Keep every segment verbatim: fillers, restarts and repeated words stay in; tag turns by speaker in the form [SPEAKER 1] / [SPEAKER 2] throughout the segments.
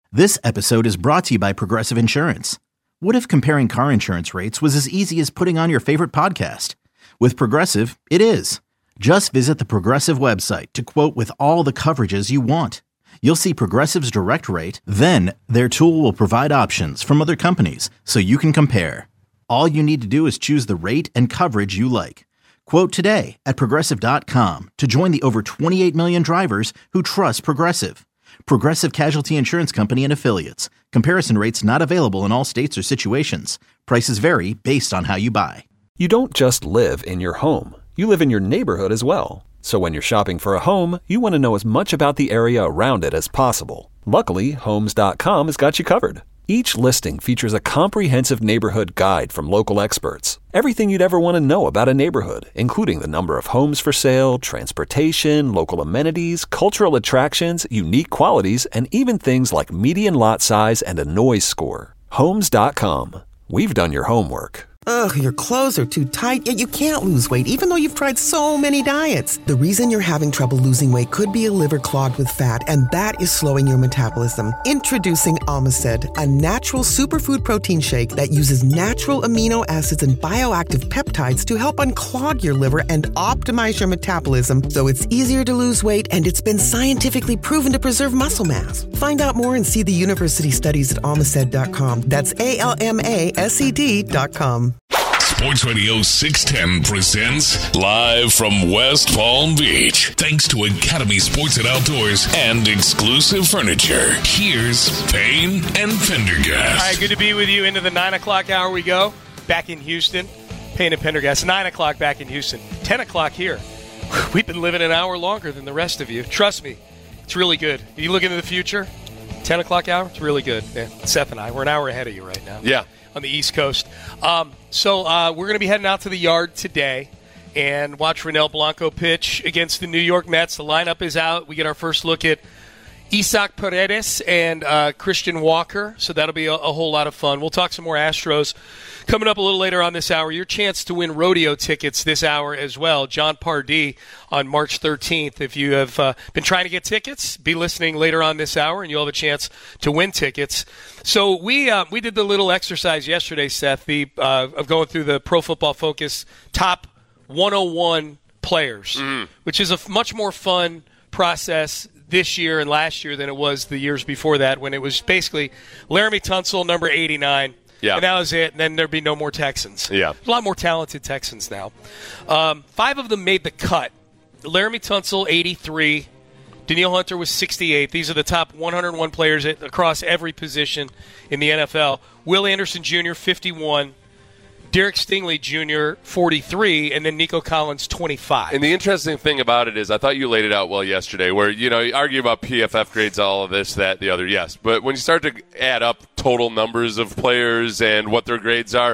[SPEAKER 1] This episode is brought to you by Progressive Insurance. What if comparing car insurance rates was as easy as putting on your favorite podcast? With Progressive, it is. Just visit the Progressive website to quote with all the coverages you want. You'll see Progressive's direct rate, then their tool will provide options from other companies so you can compare. All you need to do is choose the rate and coverage you like. Quote today at Progressive dot com to join the over twenty-eight million drivers who trust Progressive. Progressive Casualty Insurance Company and Affiliates. Comparison rates not available in all states or situations. Prices vary based on how you buy.
[SPEAKER 2] You don't just live in your home. You live in your neighborhood as well. So when you're shopping for a home, you want to know as much about the area around it as possible. Luckily, Homes dot com has got you covered. Each listing features a comprehensive neighborhood guide from local experts. Everything you'd ever want to know about a neighborhood, including the number of homes for sale, transportation, local amenities, cultural attractions, unique qualities, and even things like median lot size and a noise score. Homes dot com. We've done your homework.
[SPEAKER 3] Ugh, your clothes are too tight, yet you can't lose weight even though you've tried so many diets. The reason you're having trouble losing weight could be a liver clogged with fat, and that is slowing your metabolism. Introducing Omicid, a natural superfood protein shake that uses natural amino acids and bioactive peptides to help unclog your liver and optimize your metabolism so it's easier to lose weight, and it's been scientifically proven to preserve muscle mass. Find out more and see the university studies at Omicid dot com. That's A L M A S E D dot com.
[SPEAKER 4] Sports Radio six ten presents live from West Palm Beach. Thanks to Academy Sports and Outdoors and Exclusive Furniture. Here's Payne and Pendergast.
[SPEAKER 5] All right, good to be with you. Into the nine o'clock hour we go. Back in Houston. Payne and Pendergast. nine o'clock back in Houston. ten o'clock here. We've been living an hour longer than the rest of you. Trust me, it's really good. You look into the future, ten o'clock hour, it's really good. Yeah, Seth and I, we're an hour ahead of you right now.
[SPEAKER 6] Yeah.
[SPEAKER 5] On the East Coast. Um, so uh, we're going to be heading out to the yard today and watch Ronel Blanco pitch against the New York Mets. The lineup is out. We get our first look at Isaac Paredes and uh, Christian Walker, so that'll be a, a whole lot of fun. We'll talk some more Astros coming up a little later on this hour. Your chance to win rodeo tickets this hour as well. John Pardee on March thirteenth. If you have uh, been trying to get tickets, be listening later on this hour, and you'll have a chance to win tickets. So we uh, we did the little exercise yesterday, Seth, the uh, of going through the Pro Football Focus top one oh one players, mm. which is a f- much more fun process this year and last year than it was the years before that, when it was basically Laramie Tunsil, number eighty-nine,
[SPEAKER 6] yeah.
[SPEAKER 5] and that was it, and then there'd be no more Texans.
[SPEAKER 6] Yeah.
[SPEAKER 5] There's a lot more talented Texans now. Um, five of them made the cut. Laramie Tunsil, eighty-three. Danielle Hunter was sixty-eight. These are the top one hundred one players at, across every position in the N F L. Will Anderson Junior, fifty-one. Derek Stingley Junior, forty-three, and then Nico Collins, twenty-five.
[SPEAKER 6] And the interesting thing about it is, I thought you laid it out well yesterday, where, you know, you argue about P F F grades, all of this, that, the other, yes. But when you start to add up total numbers of players and what their grades are,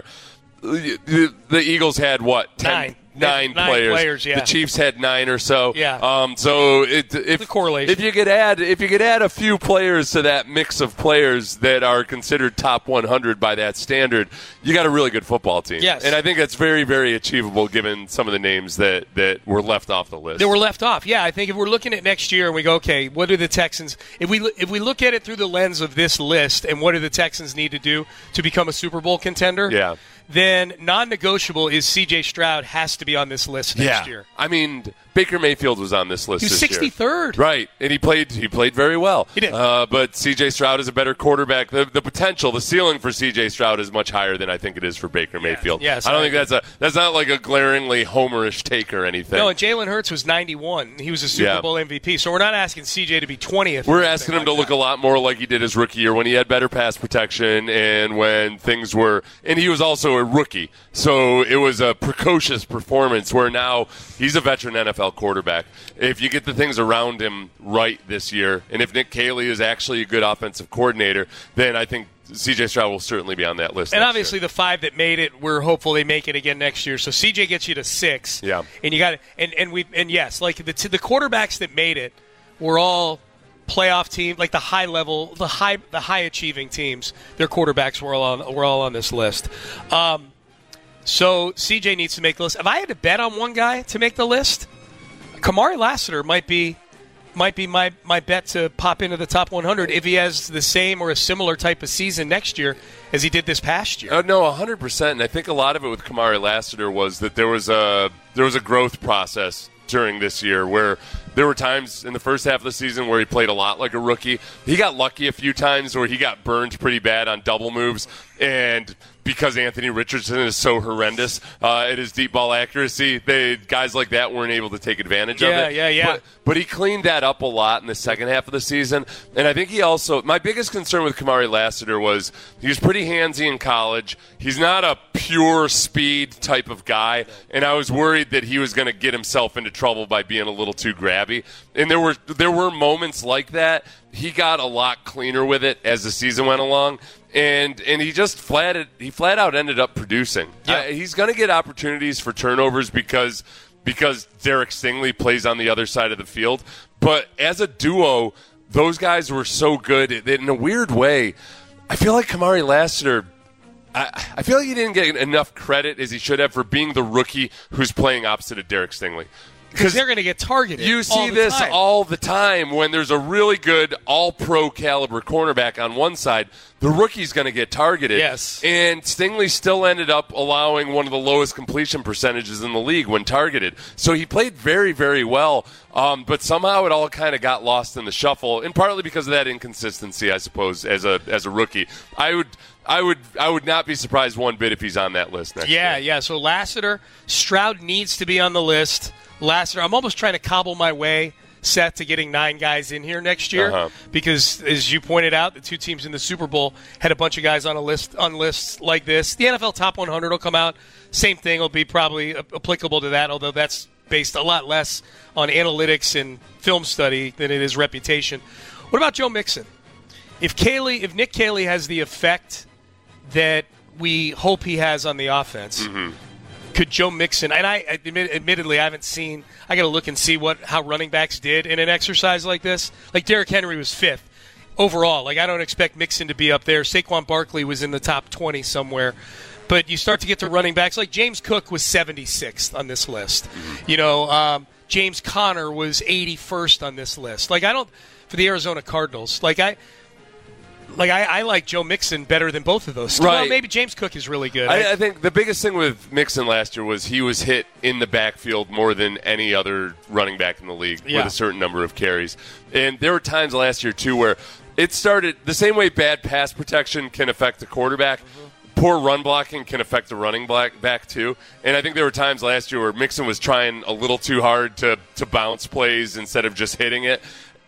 [SPEAKER 6] the, the Eagles had, what, ten?
[SPEAKER 5] Nine.
[SPEAKER 6] Nine,
[SPEAKER 5] nine
[SPEAKER 6] players.
[SPEAKER 5] players, yeah.
[SPEAKER 6] The Chiefs had nine or so.
[SPEAKER 5] Yeah.
[SPEAKER 6] Um, so it, if
[SPEAKER 5] the correlation.
[SPEAKER 6] if you could add if you could add a few players to that mix of players that are considered top one hundred by that standard, you got a really good football team.
[SPEAKER 5] Yes.
[SPEAKER 6] And I think that's very, very achievable given some of the names that, that were left off the list.
[SPEAKER 5] They were left off. Yeah, I think if we're looking at next year and we go, okay, what do the Texans if we if we look at it through the lens of this list and what do the Texans need to do to become a Super Bowl contender?
[SPEAKER 6] Yeah.
[SPEAKER 5] Then non-negotiable is C J Stroud has to be on this list next
[SPEAKER 6] yeah.
[SPEAKER 5] year.
[SPEAKER 6] I mean, Baker Mayfield was on this list
[SPEAKER 5] He was
[SPEAKER 6] this
[SPEAKER 5] sixty-third.
[SPEAKER 6] year. Right, and he played he played very well.
[SPEAKER 5] He did.
[SPEAKER 6] Uh, but C J Stroud is a better quarterback. The, the potential, the ceiling for C J Stroud is much higher than I think it is for Baker Mayfield.
[SPEAKER 5] Yes,
[SPEAKER 6] I don't
[SPEAKER 5] I
[SPEAKER 6] think that's a that's not like a glaringly homerish take or anything.
[SPEAKER 5] No, and Jalen Hurts was ninety-one. He was a Super
[SPEAKER 6] Yeah.
[SPEAKER 5] Bowl M V P. So we're not asking C J to be twentieth.
[SPEAKER 6] We're asking him to look a lot more like he did his rookie year when he had better pass protection and when things were – and he was also a rookie. So it was a precocious performance where now he's a veteran N F L quarterback. If you get the things around him right this year, and if Nick Caley is actually a good offensive coordinator, then I think C J Stroud will certainly be on that list.
[SPEAKER 5] And
[SPEAKER 6] next
[SPEAKER 5] obviously
[SPEAKER 6] year.
[SPEAKER 5] the five that made it, we're hopeful they make it again next year. So C J gets you to six.
[SPEAKER 6] Yeah.
[SPEAKER 5] And you got and and we and yes, like the the quarterbacks that made it were all playoff team, like the high level, the high the high achieving teams. Their quarterbacks were all on were all on this list. Um, so C J needs to make the list. If I had to bet on one guy to make the list, Kamari Lassiter might be might be my, my bet to pop into the top one hundred if he has the same or a similar type of season next year as he did this past year.
[SPEAKER 6] Uh, no, one hundred percent. And I think a lot of it with Kamari Lassiter was that there was a there was a growth process during this year where there were times in the first half of the season where he played a lot like a rookie. He got lucky a few times where he got burned pretty bad on double moves, and because Anthony Richardson is so horrendous uh, at his deep ball accuracy, they guys like that weren't able to take advantage
[SPEAKER 5] yeah,
[SPEAKER 6] of it.
[SPEAKER 5] Yeah, yeah, yeah.
[SPEAKER 6] But, but he cleaned that up a lot in the second half of the season. And I think he also – my biggest concern with Kamari Lassiter was he was pretty handsy in college. He's not a pure speed type of guy, and I was worried that he was going to get himself into trouble by being a little too grabby. And there were there were moments like that. He got a lot cleaner with it as the season went along. And and he just flat he flat out ended up producing. Yeah. Uh, he's going to get opportunities for turnovers because because Derek Stingley plays on the other side of the field. But as a duo, those guys were so good that in a weird way, I feel like Kamari Lassiter, I, I feel like he didn't get enough credit as he should have for being the rookie who's playing opposite of Derek Stingley.
[SPEAKER 5] Because they're going to get targeted.
[SPEAKER 6] You see
[SPEAKER 5] all the
[SPEAKER 6] this
[SPEAKER 5] time.
[SPEAKER 6] all the time when there's a really good all-pro caliber cornerback on one side. The rookie's going to get targeted.
[SPEAKER 5] Yes.
[SPEAKER 6] And Stingley still ended up allowing one of the lowest completion percentages in the league when targeted. So he played very, very well. Um, but somehow it all kind of got lost in the shuffle, and partly because of that inconsistency, I suppose, as a as a rookie. I would I would I would not be surprised one bit if he's on that list next
[SPEAKER 5] yeah,
[SPEAKER 6] year.
[SPEAKER 5] Yeah, yeah. So Lassiter, Stroud needs to be on the list. Lassiter, I'm almost trying to cobble my way, Seth, to getting nine guys in here next year
[SPEAKER 6] uh-huh. because, as you pointed out, the two teams in the Super Bowl had a bunch of guys on a list on lists like this. The N F L Top one hundred will come out. Same thing will be probably applicable to that, although that's based a lot less on analytics and film study than it is reputation. What about Joe Mixon? If Caley, if Nick Caley has the effect that we hope he has on the offense. Mm-hmm.
[SPEAKER 5] Could Joe Mixon, and I admit, admittedly I haven't seen, I got to look and see what how running backs did in an exercise like this. Like Derrick Henry was fifth overall. Like I don't expect Mixon to be up there. Saquon Barkley was in the top twenty somewhere. But you start to get to running backs, like James Cook was seventy-sixth on this list. You know, um, James Conner was eighty-first on this list. Like I don't, for the Arizona Cardinals, like I, Like, I, I like Joe Mixon better than both of those.
[SPEAKER 6] Right.
[SPEAKER 5] Well, maybe James Cook is really good.
[SPEAKER 6] I, I think the biggest thing with Mixon last year was he was hit in the backfield more than any other running back in the league
[SPEAKER 5] yeah.
[SPEAKER 6] with a certain number of carries. And there were times last year, too, where it started the same way bad pass protection can affect the quarterback. Mm-hmm. Poor run blocking can affect the running back, too. And I think there were times last year where Mixon was trying a little too hard to, to bounce plays instead of just hitting it.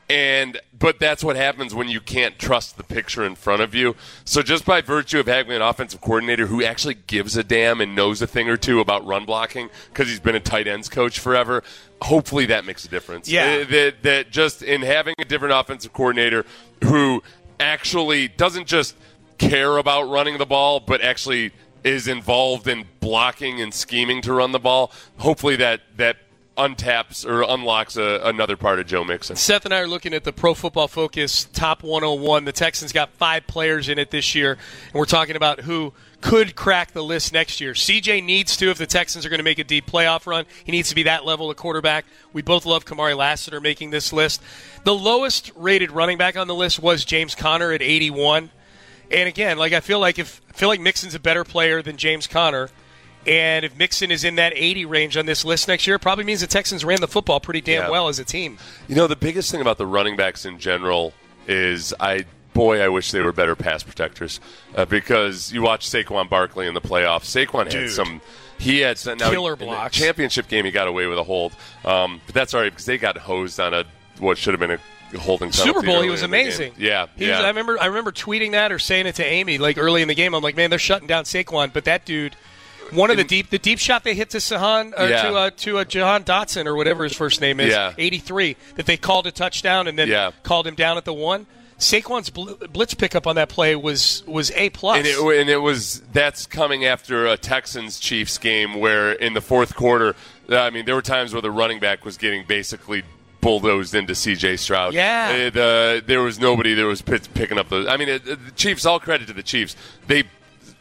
[SPEAKER 6] And but that's what happens when you can't trust the picture in front of you. So just by virtue of having an offensive coordinator who actually gives a damn and knows a thing or two about run blocking because he's been a tight ends coach forever, hopefully that makes a difference.
[SPEAKER 5] Yeah.
[SPEAKER 6] That, that just in having a different offensive coordinator who actually doesn't just care about running the ball but actually is involved in blocking and scheming to run the ball, hopefully that that untaps or unlocks a, another part of Joe Mixon.
[SPEAKER 5] Seth and I are looking at the Pro Football Focus Top one oh one. The Texans got five players in it this year, and we're talking about who could crack the list next year. C J needs to if the Texans are going to make a deep playoff run. He needs to be that level of quarterback. We both love Kamari Lassiter making this list. The lowest rated running back on the list was James Conner at eighty-one. And again, like I feel like if I feel like Mixon's a better player than James Conner. And if Mixon is in that eighty range on this list next year, it probably means the Texans ran the football pretty damn
[SPEAKER 6] yeah.
[SPEAKER 5] well as a team.
[SPEAKER 6] You know, the biggest thing about the running backs in general is, I boy, I wish they were better pass protectors. Uh, because you watch Saquon Barkley in the playoffs. Saquon
[SPEAKER 5] Dude.
[SPEAKER 6] had some he had some now,
[SPEAKER 5] killer
[SPEAKER 6] in the
[SPEAKER 5] blocks.
[SPEAKER 6] Championship game, he got away with a hold. Um, but that's all right because they got hosed on a what should have been a holding penalty.
[SPEAKER 5] Super Bowl,
[SPEAKER 6] early
[SPEAKER 5] he was
[SPEAKER 6] in the
[SPEAKER 5] amazing.
[SPEAKER 6] game. Yeah,
[SPEAKER 5] he
[SPEAKER 6] yeah.
[SPEAKER 5] Was, I remember. I remember tweeting that or saying it to Amy like early in the game. I'm like, man, they're shutting down Saquon, but that dude. One of the deep, the deep shot they hit to Sahan, or
[SPEAKER 6] yeah.
[SPEAKER 5] to uh, to uh, Jahan Dotson or whatever his first name is,
[SPEAKER 6] yeah.
[SPEAKER 5] eighty-three, that they called a touchdown and then
[SPEAKER 6] yeah.
[SPEAKER 5] called him down at the one. Saquon's blitz pickup on that play was was A plus,
[SPEAKER 6] and it, and it was that's coming after a Texans Chiefs game where in the fourth quarter, I mean, there were times where the running back was getting basically bulldozed into C J Stroud.
[SPEAKER 5] Yeah,
[SPEAKER 6] it, uh, there was nobody that was picking up the. I mean, it, the Chiefs. All credit to the Chiefs. They.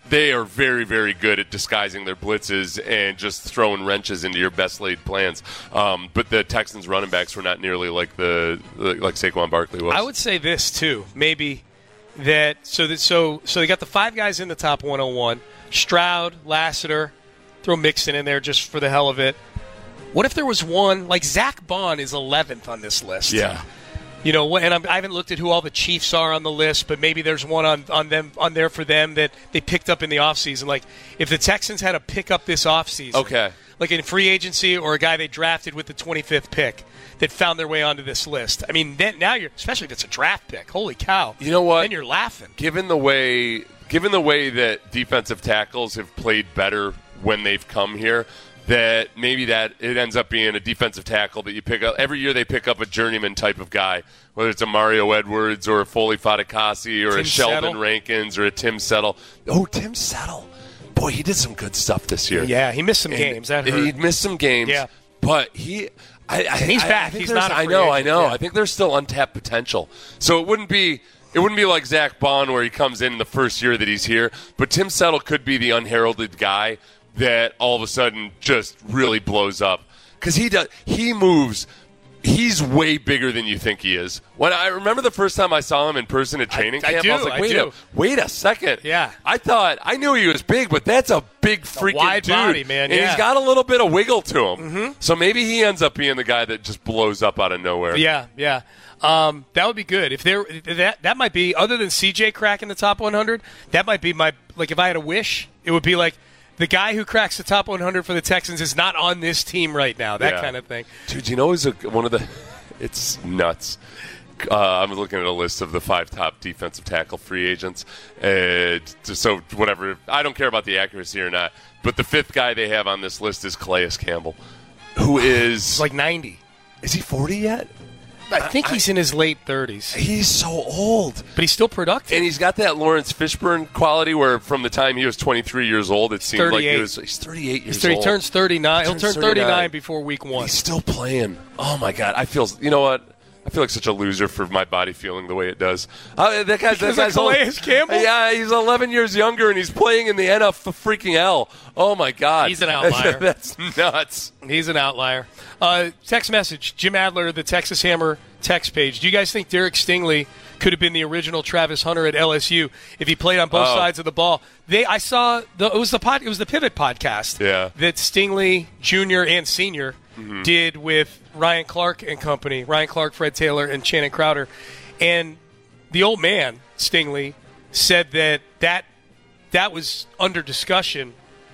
[SPEAKER 6] they are very, very good at disguising their blitzes and just throwing wrenches into your best laid plans. Um, but the Texans running backs were not nearly like the like Saquon Barkley was.
[SPEAKER 5] I would say this too, maybe that so that so so they got the five guys in the top one oh one: Stroud, Lassiter, throw Mixon in there just for the hell of it. What if there was one like Zach Bond is eleventh on this list?
[SPEAKER 6] Yeah.
[SPEAKER 5] You know, and I'm, I haven't looked at who all the Chiefs are on the list, but maybe there's one on, on them on there for them that they picked up in the offseason. Like, if the Texans had to pick up this offseason,
[SPEAKER 6] okay,
[SPEAKER 5] like in free agency or a guy they drafted with the twenty-fifth pick that found their way onto this list. I mean, then, now you're, especially if it's a draft pick, holy cow.
[SPEAKER 6] You know what?
[SPEAKER 5] Then you're laughing.
[SPEAKER 6] Given the way, given the way that defensive tackles have played better when they've come here, that maybe that it ends up being a defensive tackle that you pick up. Every year they pick up a journeyman type of guy, whether it's a Mario Edwards or a Foley Fatukasi or
[SPEAKER 5] Tim
[SPEAKER 6] a Sheldon
[SPEAKER 5] Settle.
[SPEAKER 6] Rankins or a Tim Settle. Oh, Tim Settle. Boy, he did some good stuff this year.
[SPEAKER 5] Yeah, he missed some
[SPEAKER 6] And
[SPEAKER 5] games. That hurt.
[SPEAKER 6] He missed some games.
[SPEAKER 5] Yeah.
[SPEAKER 6] But he... I, I,
[SPEAKER 5] He's
[SPEAKER 6] I,
[SPEAKER 5] back.
[SPEAKER 6] I think
[SPEAKER 5] He's
[SPEAKER 6] there's-
[SPEAKER 5] not a
[SPEAKER 6] I
[SPEAKER 5] free
[SPEAKER 6] know, I
[SPEAKER 5] agent.
[SPEAKER 6] know.
[SPEAKER 5] Yeah.
[SPEAKER 6] I think there's still untapped potential. So it wouldn't be... It wouldn't be like Zach Bond where he comes in the first year that he's here, but Tim Settle could be the unheralded guy that all of a sudden just really blows up because he does. He moves. He's way bigger than you think he is. When I remember the first time I saw him in person at training
[SPEAKER 5] I
[SPEAKER 6] camp,
[SPEAKER 5] do,
[SPEAKER 6] I was like,
[SPEAKER 5] I
[SPEAKER 6] "Wait
[SPEAKER 5] do.
[SPEAKER 6] a wait a second."
[SPEAKER 5] Yeah.
[SPEAKER 6] I thought I knew he was big, but that's a big freaking
[SPEAKER 5] wide
[SPEAKER 6] dude,
[SPEAKER 5] body, man,
[SPEAKER 6] and
[SPEAKER 5] yeah.
[SPEAKER 6] he's got a little bit of wiggle to him. Mm-hmm. So maybe he ends up being the guy that just blows up out of nowhere.
[SPEAKER 5] Yeah, yeah. Um, that would be good. If there, that that might be other than C J cracking the top one hundred. That might be my like if I had a wish, it would be like the guy who cracks the top one hundred for the Texans is not on this team right now. That
[SPEAKER 6] Yeah.
[SPEAKER 5] kind of thing.
[SPEAKER 6] Dude, you know, is one of the. It's nuts. Uh, I'm looking at a list of the five top defensive tackle free agents. Uh, so whatever, I don't care about the accuracy or not. But the fifth guy they have on this list is Calais Campbell, who is
[SPEAKER 5] It's like ninety.
[SPEAKER 6] Is he forty yet?
[SPEAKER 5] I think he's in his late thirties,
[SPEAKER 6] He's so old.
[SPEAKER 5] but he's still productive.
[SPEAKER 6] And he's got that Lawrence Fishburne quality where from the time he was twenty-three years old, it seemed like he
[SPEAKER 5] thirty-eight.
[SPEAKER 6] was. He's thirty-eight years
[SPEAKER 5] So he
[SPEAKER 6] old.
[SPEAKER 5] turns thirty-nine.
[SPEAKER 6] He
[SPEAKER 5] He'll
[SPEAKER 6] turns
[SPEAKER 5] turn thirty-nine
[SPEAKER 6] thirty-nine
[SPEAKER 5] before week one.
[SPEAKER 6] He's still playing. Oh my god, I feel. You know what? I feel like such a loser for my body feeling the way it does. Uh, that guy's,
[SPEAKER 5] Because
[SPEAKER 6] that
[SPEAKER 5] of
[SPEAKER 6] guy's old.
[SPEAKER 5] Calais Campbell?
[SPEAKER 6] Yeah, he's eleven years younger and he's playing in the N F freaking L. Oh my god,
[SPEAKER 5] He's an outlier.
[SPEAKER 6] That's nuts.
[SPEAKER 5] He's an outlier. Uh, text message, Jim Adler, the Texas Hammer text page. Do you guys think Derek Stingley could have been the original Travis Hunter at L S U if he played on both
[SPEAKER 6] Oh.
[SPEAKER 5] sides of the ball? They, I saw the it was the pod, it was the Pivot podcast
[SPEAKER 6] Yeah.
[SPEAKER 5] that Stingley Junior and Senior
[SPEAKER 6] Mm-hmm.
[SPEAKER 5] did with Ryan Clark and company, Ryan Clark, Fred Taylor, and Channing Crowder, and the old man Stingley said that that that was under discussion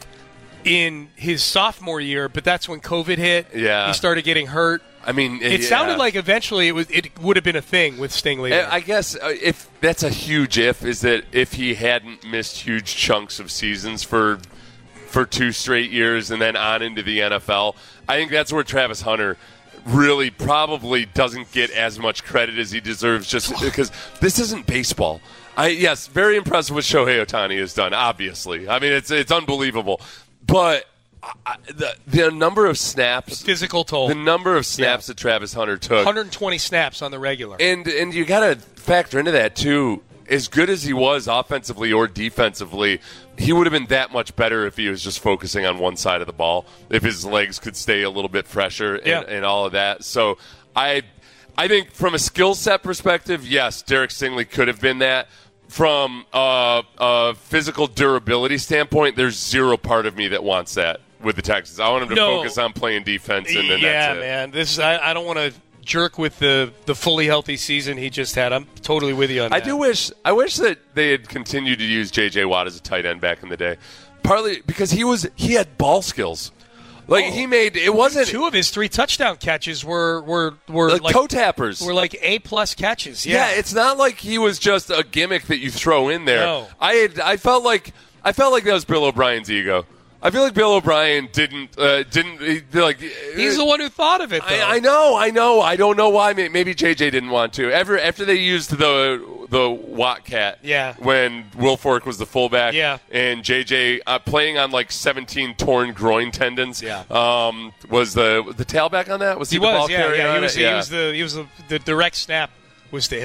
[SPEAKER 5] in his sophomore year, but that's when COVID hit.
[SPEAKER 6] Yeah.
[SPEAKER 5] He started getting hurt.
[SPEAKER 6] I mean,
[SPEAKER 5] It
[SPEAKER 6] yeah.
[SPEAKER 5] sounded like eventually it was it would have been a thing with Stingley. there.
[SPEAKER 6] I guess uh, if that's a huge if, is that if he hadn't missed huge chunks of seasons for for two straight years and then on into the N F L, I think that's where Travis Hunter really probably doesn't get as much credit as he deserves just because this isn't baseball. I yes, very impressive what Shohei Ohtani has done, obviously. I mean, it's it's unbelievable. But I, the the number of snaps,
[SPEAKER 5] Physical toll.
[SPEAKER 6] the number of snaps
[SPEAKER 5] Yeah.
[SPEAKER 6] that Travis Hunter took,
[SPEAKER 5] one hundred twenty snaps on the regular.
[SPEAKER 6] and and you got to factor into that too. As good as he was offensively or defensively, he would have been that much better if he was just focusing on one side of the ball. If his legs could stay a little bit fresher and,
[SPEAKER 5] Yeah.
[SPEAKER 6] and all of that. So I, I think from a skill set perspective, yes, Derek Stingley could have been that. From a, a physical durability standpoint, there's zero part of me that wants that with the Texans. I want him to
[SPEAKER 5] No.
[SPEAKER 6] focus on playing defense, and then
[SPEAKER 5] yeah,
[SPEAKER 6] that's it.
[SPEAKER 5] man. This is, I, I don't want to jerk with the, the fully healthy season he just had. I'm totally with you on
[SPEAKER 6] I
[SPEAKER 5] that.
[SPEAKER 6] do wish I wish that they had continued to use J J Watt as a tight end back in the day. Partly because he was he had ball skills. Like he made it wasn't
[SPEAKER 5] Two of his three touchdown catches were were were
[SPEAKER 6] like,
[SPEAKER 5] like
[SPEAKER 6] toe tappers.
[SPEAKER 5] were like A plus catches.
[SPEAKER 6] yeah.
[SPEAKER 5] Yeah,
[SPEAKER 6] it's not like he was just a gimmick that you throw in there.
[SPEAKER 5] No.
[SPEAKER 6] I had I felt like I felt like that was Bill O'Brien's ego. I feel like Bill O'Brien didn't uh, didn't he, like
[SPEAKER 5] he's the one who thought of it. Though.
[SPEAKER 6] I, I know, I know. I don't know why. Maybe J J didn't want to. Ever after they used the the Watt cat,
[SPEAKER 5] Yeah.
[SPEAKER 6] when Wilfork was the fullback,
[SPEAKER 5] Yeah.
[SPEAKER 6] and J J uh, playing on like seventeen torn groin tendons,
[SPEAKER 5] Yeah.
[SPEAKER 6] um, was the the tailback on that? Was he,
[SPEAKER 5] He
[SPEAKER 6] the
[SPEAKER 5] was,
[SPEAKER 6] ball
[SPEAKER 5] yeah,
[SPEAKER 6] carrier
[SPEAKER 5] yeah.
[SPEAKER 6] on
[SPEAKER 5] He was,
[SPEAKER 6] it?
[SPEAKER 5] he was the he was the, the direct snap was to him.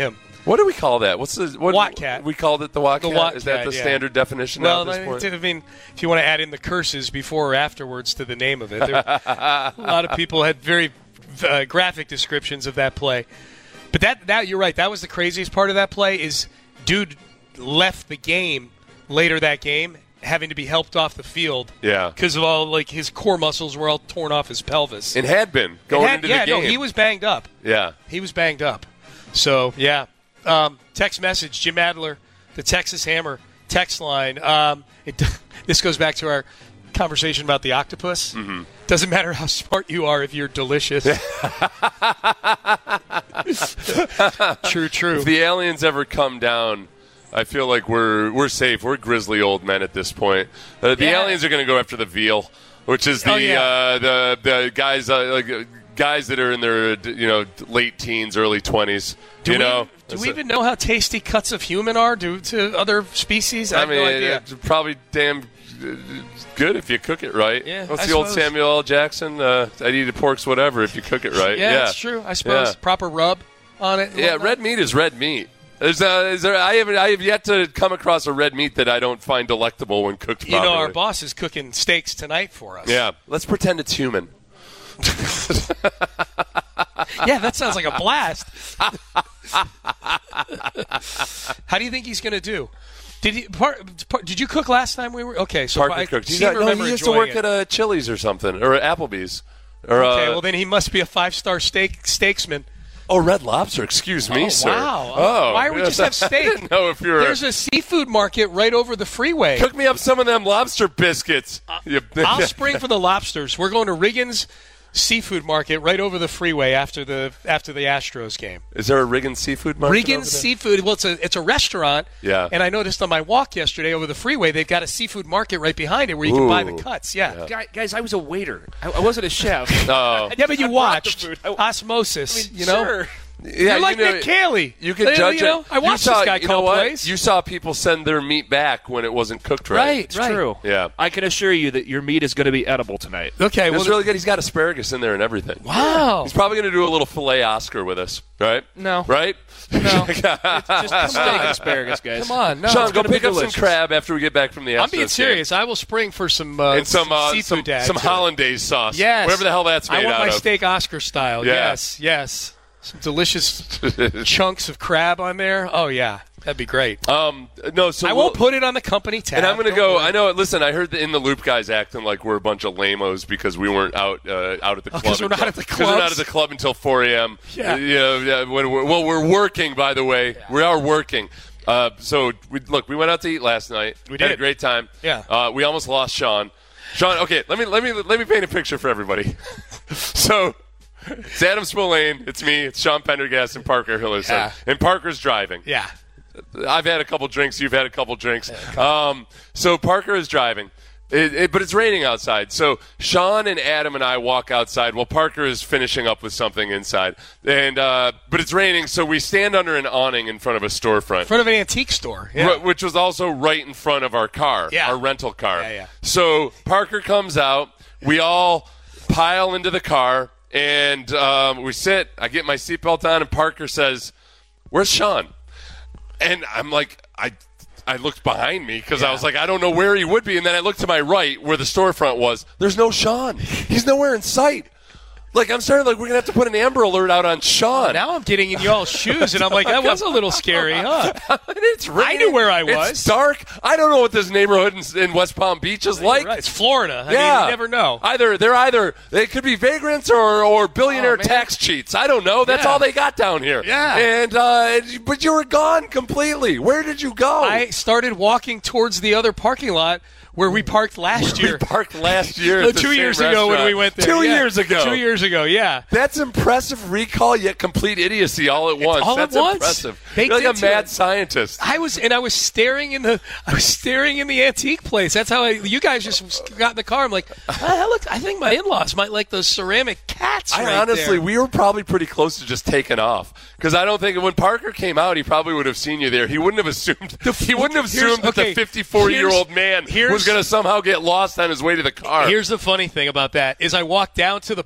[SPEAKER 6] What do we call that? What's the what?
[SPEAKER 5] Watt cat.
[SPEAKER 6] We called it the Watt
[SPEAKER 5] The
[SPEAKER 6] cat.
[SPEAKER 5] Watt
[SPEAKER 6] Is that
[SPEAKER 5] cat,
[SPEAKER 6] the
[SPEAKER 5] yeah.
[SPEAKER 6] standard definition
[SPEAKER 5] Well,
[SPEAKER 6] now at this point?
[SPEAKER 5] I mean, if you want to add in the curses before or afterwards to the name of it, there, a lot of people had very uh, graphic descriptions of that play. But that, that you're right. That was the craziest part of that play. Is dude left the game later that game, having to be helped off the field.
[SPEAKER 6] Yeah.
[SPEAKER 5] Because of all like his core muscles were all torn off his pelvis.
[SPEAKER 6] And had been going
[SPEAKER 5] had,
[SPEAKER 6] into
[SPEAKER 5] yeah,
[SPEAKER 6] the game.
[SPEAKER 5] no, he was banged up.
[SPEAKER 6] Yeah.
[SPEAKER 5] He was banged up. So, yeah. Um, text message, Jim Adler, the Texas Hammer text line. Um, it, this goes back to our conversation about the octopus.
[SPEAKER 6] Mm-hmm.
[SPEAKER 5] Doesn't matter how smart you are if you're delicious. True, true.
[SPEAKER 6] If the aliens ever come down, I feel like we're we're safe. We're grizzly old men at this point. Uh, the
[SPEAKER 5] Yeah.
[SPEAKER 6] aliens are going to go after the veal, which is the
[SPEAKER 5] Oh, yeah.
[SPEAKER 6] uh, the the guys uh, like uh, guys that are in their you know late teens, early twenties.
[SPEAKER 5] Do
[SPEAKER 6] you
[SPEAKER 5] we,
[SPEAKER 6] know,
[SPEAKER 5] do
[SPEAKER 6] It's
[SPEAKER 5] we
[SPEAKER 6] a-
[SPEAKER 5] even know how tasty cuts of human are due to other species? I,
[SPEAKER 6] I
[SPEAKER 5] have
[SPEAKER 6] mean,
[SPEAKER 5] no idea.
[SPEAKER 6] it's probably damn uh, good if you cook it right.
[SPEAKER 5] Yeah,
[SPEAKER 6] What's
[SPEAKER 5] I
[SPEAKER 6] the old
[SPEAKER 5] suppose.
[SPEAKER 6] Samuel L. Jackson? Uh, I'd eat a pork's whatever if you cook it right.
[SPEAKER 5] yeah,
[SPEAKER 6] Yeah,
[SPEAKER 5] that's true. I suppose
[SPEAKER 6] Yeah.
[SPEAKER 5] proper rub on it. and
[SPEAKER 6] Yeah,
[SPEAKER 5] whatnot.
[SPEAKER 6] red meat is red meat. Is, uh, is there? I haven't. I have yet to come across a red meat that I don't find delectable when cooked
[SPEAKER 5] You know,
[SPEAKER 6] properly.
[SPEAKER 5] our boss is cooking steaks tonight for us.
[SPEAKER 6] Yeah, let's pretend it's human.
[SPEAKER 5] Yeah, that sounds like a blast. How do you think he's going to do? Did he? Part, part, did you cook last time we were? Okay, so
[SPEAKER 6] Parker
[SPEAKER 5] I
[SPEAKER 6] cooked.
[SPEAKER 5] seem
[SPEAKER 6] He's
[SPEAKER 5] to
[SPEAKER 6] not- no,
[SPEAKER 5] remember
[SPEAKER 6] he used to
[SPEAKER 5] enjoying
[SPEAKER 6] work
[SPEAKER 5] it.
[SPEAKER 6] at a Chili's or something, or Applebee's. Or,
[SPEAKER 5] Okay,
[SPEAKER 6] uh,
[SPEAKER 5] well then he must be a five-star steak steaksman.
[SPEAKER 6] oh, Red Lobster. Excuse me,
[SPEAKER 5] Oh,
[SPEAKER 6] sir.
[SPEAKER 5] wow.
[SPEAKER 6] Oh,
[SPEAKER 5] Why would we
[SPEAKER 6] yes,
[SPEAKER 5] just have steak?
[SPEAKER 6] I didn't know if you were.
[SPEAKER 5] There's a seafood market right over the freeway.
[SPEAKER 6] Cook me up some of them lobster biscuits. You-
[SPEAKER 5] I'll spring for the lobsters. We're going to Riggins Seafood Market right over the freeway after the after the Astros game.
[SPEAKER 6] Is there a Riggins seafood market? over
[SPEAKER 5] Riggins
[SPEAKER 6] there?
[SPEAKER 5] Seafood. Well, it's a it's a restaurant.
[SPEAKER 6] Yeah.
[SPEAKER 5] And I noticed on my walk yesterday over the freeway, they've got a seafood market right behind it where you can buy the
[SPEAKER 6] Ooh.
[SPEAKER 5] cuts. Yeah.
[SPEAKER 7] Guy- Guys, I was a waiter. I, I wasn't a chef.
[SPEAKER 6] Oh.
[SPEAKER 5] Yeah, but you
[SPEAKER 7] I brought the
[SPEAKER 5] watched
[SPEAKER 7] food. I-
[SPEAKER 5] Osmosis. you know.
[SPEAKER 7] Sure.
[SPEAKER 6] Yeah,
[SPEAKER 5] You're like
[SPEAKER 6] you know,
[SPEAKER 5] Nick Cayley.
[SPEAKER 6] You can
[SPEAKER 5] You
[SPEAKER 6] judge
[SPEAKER 5] know,
[SPEAKER 6] it.
[SPEAKER 5] I watched
[SPEAKER 6] you saw,
[SPEAKER 5] this guy
[SPEAKER 6] you know
[SPEAKER 5] call
[SPEAKER 6] what?
[SPEAKER 5] plays.
[SPEAKER 6] You saw people send their meat back when it wasn't cooked right.
[SPEAKER 5] Right,
[SPEAKER 7] It's
[SPEAKER 5] right.
[SPEAKER 7] true.
[SPEAKER 6] Yeah.
[SPEAKER 7] I can assure you that your meat is going to be edible tonight.
[SPEAKER 5] Okay,
[SPEAKER 6] It
[SPEAKER 5] well,
[SPEAKER 6] was really good. He's got asparagus in there and everything.
[SPEAKER 5] wow.
[SPEAKER 6] He's probably going to do a little filet Oscar with us, right?
[SPEAKER 7] No.
[SPEAKER 6] Right?
[SPEAKER 5] No.
[SPEAKER 7] Just steak and asparagus, guys.
[SPEAKER 5] Come on, no.
[SPEAKER 6] Sean,
[SPEAKER 5] it's
[SPEAKER 6] go
[SPEAKER 5] gonna be
[SPEAKER 6] pick up some
[SPEAKER 5] delicious.
[SPEAKER 6] crab after we get back from the Astros
[SPEAKER 5] I'm being
[SPEAKER 6] game.
[SPEAKER 5] serious. I will spring for some uh,
[SPEAKER 6] And some uh,
[SPEAKER 5] seafood
[SPEAKER 6] some,
[SPEAKER 5] dad,
[SPEAKER 6] some
[SPEAKER 5] too.
[SPEAKER 6] hollandaise sauce.
[SPEAKER 5] Yes.
[SPEAKER 6] Whatever the hell that's made
[SPEAKER 5] I want
[SPEAKER 6] out
[SPEAKER 5] my
[SPEAKER 6] of.
[SPEAKER 5] steak Oscar style.
[SPEAKER 6] Yeah.
[SPEAKER 5] Yes, yes. Some delicious chunks of crab on there. Oh, yeah. That'd be great.
[SPEAKER 6] Um, no, so
[SPEAKER 5] I
[SPEAKER 6] we'll-
[SPEAKER 5] won't put it on the company tab.
[SPEAKER 6] And I'm going to
[SPEAKER 5] Don't
[SPEAKER 6] go.
[SPEAKER 5] worry.
[SPEAKER 6] I know. Listen, I heard the In the Loop guys acting like we're a bunch of lamos because we weren't out uh, out at the club.
[SPEAKER 5] 'cause we're not
[SPEAKER 6] until-
[SPEAKER 5] at the
[SPEAKER 6] 'cause we're not
[SPEAKER 5] clubs?
[SPEAKER 6] at the club until four a.m.
[SPEAKER 5] Yeah.
[SPEAKER 6] Uh, you know, yeah, when we're, well, we're working. By the way, we are working. Uh, so we, look, we went out to eat last night.
[SPEAKER 5] We
[SPEAKER 6] Had a
[SPEAKER 5] did.
[SPEAKER 6] great time.
[SPEAKER 5] Yeah.
[SPEAKER 6] Uh, we almost lost Sean. Sean. Okay. Let me let me let me paint a picture for everybody. So. It's Adam Spillane. It's me. It's Sean Pendergast and Parker Hillerson.
[SPEAKER 5] Yeah.
[SPEAKER 6] And Parker's driving.
[SPEAKER 5] Yeah.
[SPEAKER 6] I've had a couple drinks. You've had a couple drinks. Um, so Parker is driving, it, it, but it's raining outside. So Sean and Adam and I walk outside while Parker is finishing up with something inside. And uh, but it's raining, so we stand under an awning in front of a storefront,
[SPEAKER 5] In front of an antique store. Yeah.
[SPEAKER 6] wh- which was also right in front of our car,
[SPEAKER 5] Yeah.
[SPEAKER 6] our rental car.
[SPEAKER 5] Yeah, yeah.
[SPEAKER 6] So Parker comes out. We all pile into the car, and um, we sit. I get my seatbelt on, and Parker says, "Where's Sean?" And I'm like, I I looked behind me because I was like, I don't know where he would be. And then I looked to my right where the storefront was. There's no Sean. He's nowhere in sight. Like, I'm starting, like, we're going to have to put an Amber Alert out on Sean.
[SPEAKER 5] Now I'm getting in y'all's shoes, and I'm like, that was a little scary, huh?
[SPEAKER 6] it's raining.
[SPEAKER 5] I knew where I was.
[SPEAKER 6] It's dark. I don't know what this neighborhood in, in West Palm Beach is like.
[SPEAKER 5] Right. It's Florida. I
[SPEAKER 6] Yeah.
[SPEAKER 5] mean, you never know.
[SPEAKER 6] Either they're either they could be vagrants or, or billionaire
[SPEAKER 5] Oh, man.
[SPEAKER 6] tax cheats. I don't know. That's
[SPEAKER 5] Yeah.
[SPEAKER 6] all they got down here.
[SPEAKER 5] Yeah.
[SPEAKER 6] And uh, but you were gone completely. Where did you go?
[SPEAKER 5] I started walking towards the other parking lot where we parked last year.
[SPEAKER 6] We parked last year.
[SPEAKER 5] No,
[SPEAKER 6] at the
[SPEAKER 5] two
[SPEAKER 6] same
[SPEAKER 5] years ago when
[SPEAKER 6] restaurant.
[SPEAKER 5] we went there.
[SPEAKER 6] Two
[SPEAKER 5] yeah.
[SPEAKER 6] years ago.
[SPEAKER 5] Two years ago, yeah.
[SPEAKER 6] That's impressive recall, yet complete idiocy all at once.
[SPEAKER 5] all at
[SPEAKER 6] That's
[SPEAKER 5] once.
[SPEAKER 6] impressive.
[SPEAKER 5] Baked
[SPEAKER 6] You're like a
[SPEAKER 5] into
[SPEAKER 6] mad
[SPEAKER 5] it.
[SPEAKER 6] scientist.
[SPEAKER 5] I was, and I was staring in the, I was staring in the antique place. That's how I, you guys just got in the car. I'm like, ah, look, I think my in-laws might like those ceramic cats.
[SPEAKER 6] I
[SPEAKER 5] right
[SPEAKER 6] honestly,
[SPEAKER 5] there.
[SPEAKER 6] we were probably pretty close to just taking off because I don't think when Parker came out, he probably would have seen you there. He wouldn't have assumed. He wouldn't have
[SPEAKER 5] Here's-
[SPEAKER 6] assumed that
[SPEAKER 5] okay,
[SPEAKER 6] the fifty-four-year-old man
[SPEAKER 5] here's-
[SPEAKER 6] was going to somehow get lost on his way to the car.
[SPEAKER 5] Here's the funny thing about that is I walked down to the parking lot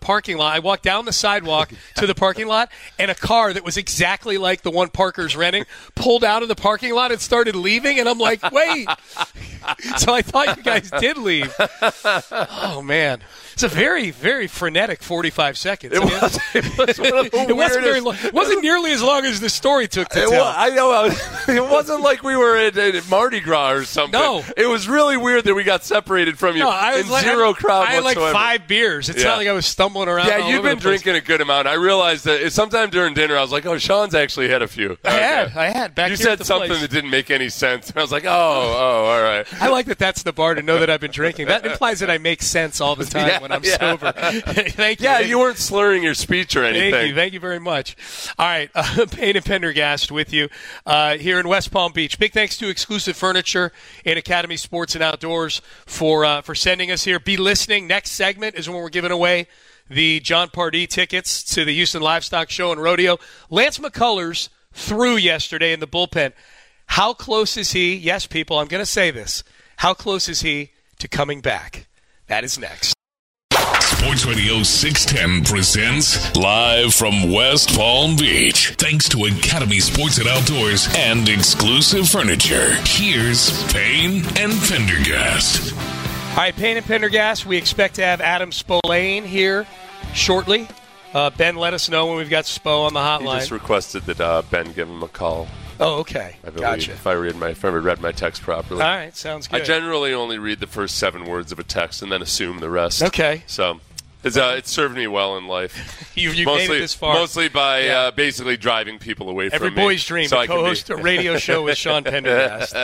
[SPEAKER 5] lot. I walked down the sidewalk to the parking lot, and a car that was exactly like the one Parker's renting pulled out of the parking lot and started leaving, and I'm like, wait. So I thought you guys did leave. Oh, man. It's a very, very frenetic forty-five seconds.
[SPEAKER 6] It was, it was one of the
[SPEAKER 5] it wasn't very long. It wasn't nearly as long as the story took to
[SPEAKER 6] it
[SPEAKER 5] tell.
[SPEAKER 6] Was, I know. It wasn't like we were at, at Mardi Gras or something.
[SPEAKER 5] No.
[SPEAKER 6] It was really weird that we got separated from you
[SPEAKER 5] no, I was
[SPEAKER 6] in
[SPEAKER 5] like,
[SPEAKER 6] zero crowd
[SPEAKER 5] I had like
[SPEAKER 6] whatsoever.
[SPEAKER 5] five beers. It's
[SPEAKER 6] yeah.
[SPEAKER 5] not like I was stumbling around.
[SPEAKER 6] Yeah,
[SPEAKER 5] all
[SPEAKER 6] you've
[SPEAKER 5] over
[SPEAKER 6] been
[SPEAKER 5] the place.
[SPEAKER 6] drinking a good amount. I realized that sometime during dinner, I was like, oh, Sean's actually had a few.
[SPEAKER 5] I
[SPEAKER 6] okay.
[SPEAKER 5] had. I had. Back
[SPEAKER 6] you
[SPEAKER 5] here
[SPEAKER 6] said
[SPEAKER 5] at the
[SPEAKER 6] something
[SPEAKER 5] place.
[SPEAKER 6] that didn't make any sense. And I was like, oh, oh, all right.
[SPEAKER 5] I like that that's the bar to know that I've been drinking. That implies that I make sense all the time
[SPEAKER 6] Yeah,
[SPEAKER 5] when I'm
[SPEAKER 6] yeah.
[SPEAKER 5] sober. Thank you.
[SPEAKER 6] Yeah,
[SPEAKER 5] Thank
[SPEAKER 6] you weren't slurring your speech or anything.
[SPEAKER 5] Thank you. Thank you very much. All right. Uh, Payne and Pendergast with you uh, here in West Palm Beach. Big thanks to Exclusive Furniture and Academy Sports and Outdoors for uh, for sending us here. Be listening. Next segment is when we're giving away the John Pardee tickets to the Houston Livestock Show and Rodeo. Lance McCullers threw yesterday in the bullpen. How close is he? Yes, people, I'm going to say this. How close is he to coming back? That is next.
[SPEAKER 4] Sports Radio six ten presents live from West Palm Beach. Thanks to Academy Sports and Outdoors and Exclusive Furniture. Here's Payne and Pendergast.
[SPEAKER 5] All right, Payne and Pendergast, we expect to have Adam Spolane here shortly. Uh, Ben, let us know when we've got Spo on the
[SPEAKER 6] He
[SPEAKER 5] hotline.
[SPEAKER 6] just requested that uh, Ben give him a call.
[SPEAKER 5] Oh, okay.
[SPEAKER 6] I believe,
[SPEAKER 5] Gotcha.
[SPEAKER 6] if I read my if I read my text properly.
[SPEAKER 5] All right, sounds good.
[SPEAKER 6] I generally only read the first seven words of a text and then assume the rest.
[SPEAKER 5] Okay.
[SPEAKER 6] So it's uh, it's served me well in life.
[SPEAKER 5] you you
[SPEAKER 6] mostly,
[SPEAKER 5] made it this far.
[SPEAKER 6] Mostly by
[SPEAKER 5] Yeah.
[SPEAKER 6] uh, basically driving people away
[SPEAKER 5] Every
[SPEAKER 6] from me.
[SPEAKER 5] boy's dream
[SPEAKER 6] so
[SPEAKER 5] to
[SPEAKER 6] I can
[SPEAKER 5] co-host
[SPEAKER 6] be,
[SPEAKER 5] a radio show with Sean Pendergast.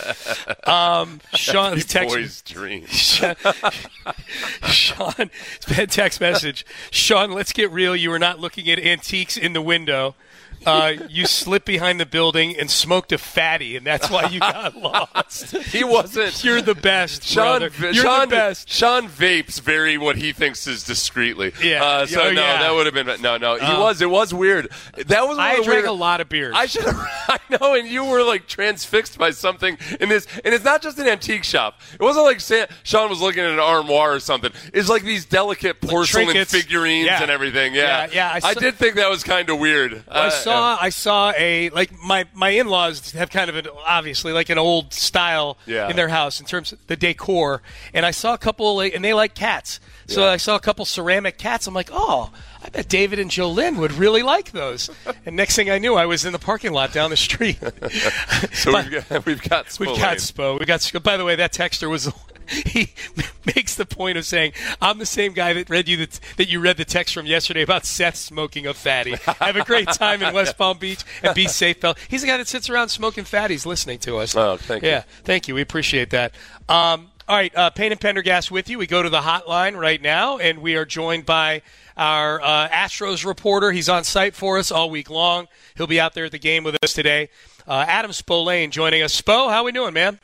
[SPEAKER 5] Um, Sean,
[SPEAKER 6] Every
[SPEAKER 5] text,
[SPEAKER 6] boy's dream.
[SPEAKER 5] Sean, Sean, bad text message. Sean, let's get real. You were not looking at antiques in the window. Uh, you slipped behind the building and smoked a fatty, and that's why you got lost.
[SPEAKER 6] He wasn't.
[SPEAKER 5] You're the best,
[SPEAKER 6] Sean,
[SPEAKER 5] brother. You're
[SPEAKER 6] Sean,
[SPEAKER 5] the best.
[SPEAKER 6] Sean vapes very what he thinks is discreetly.
[SPEAKER 5] Yeah.
[SPEAKER 6] Uh, so
[SPEAKER 5] Oh,
[SPEAKER 6] no,
[SPEAKER 5] yeah.
[SPEAKER 6] that would have been no, no. He
[SPEAKER 5] Uh,
[SPEAKER 6] was. It was weird. That was. One
[SPEAKER 5] I
[SPEAKER 6] of the
[SPEAKER 5] drank
[SPEAKER 6] weird,
[SPEAKER 5] a lot of beers.
[SPEAKER 6] I should have. I know, and you were like transfixed by something in this. And it's not just an antique shop. It wasn't like Sa- Sean was looking at an armoire or something. It's like these delicate porcelain
[SPEAKER 5] trinkets.
[SPEAKER 6] figurines
[SPEAKER 5] Yeah.
[SPEAKER 6] and everything. Yeah,
[SPEAKER 5] Yeah, yeah, I
[SPEAKER 6] I,
[SPEAKER 5] saw-
[SPEAKER 6] did think that was kind of weird.
[SPEAKER 5] I
[SPEAKER 6] Uh,
[SPEAKER 5] saw I saw a like my, my in-laws have kind of an obviously like an old style
[SPEAKER 6] Yeah.
[SPEAKER 5] in their house in terms of the decor, and I saw a couple like, and they like cats, so
[SPEAKER 6] Yeah.
[SPEAKER 5] I saw a couple ceramic cats. I'm like, oh, I bet David and Jolynn would really like those. And next thing I knew, I was in the parking lot down the street.
[SPEAKER 6] So
[SPEAKER 5] But-
[SPEAKER 6] we've got we've got
[SPEAKER 5] We've
[SPEAKER 6] Spillane.
[SPEAKER 5] got Spo. We got Spo. By the way, that texter was. He makes the point of saying, "I'm the same guy that read you the, that you read the text from yesterday about Seth smoking a fatty." Have a great time in West Palm Beach and be safe, fella. He's the guy that sits around smoking fatties, listening to us.
[SPEAKER 6] Oh, thank you.
[SPEAKER 5] Yeah, thank you. We appreciate that. Um, all right, uh, Payne and Pendergast with you. We go to the hotline right now, and we are joined by our uh, Astros reporter. He's on site for us all week long. He'll be out there at the game with us today. Uh, Adam Spolane joining us. Spo, how we doing, man?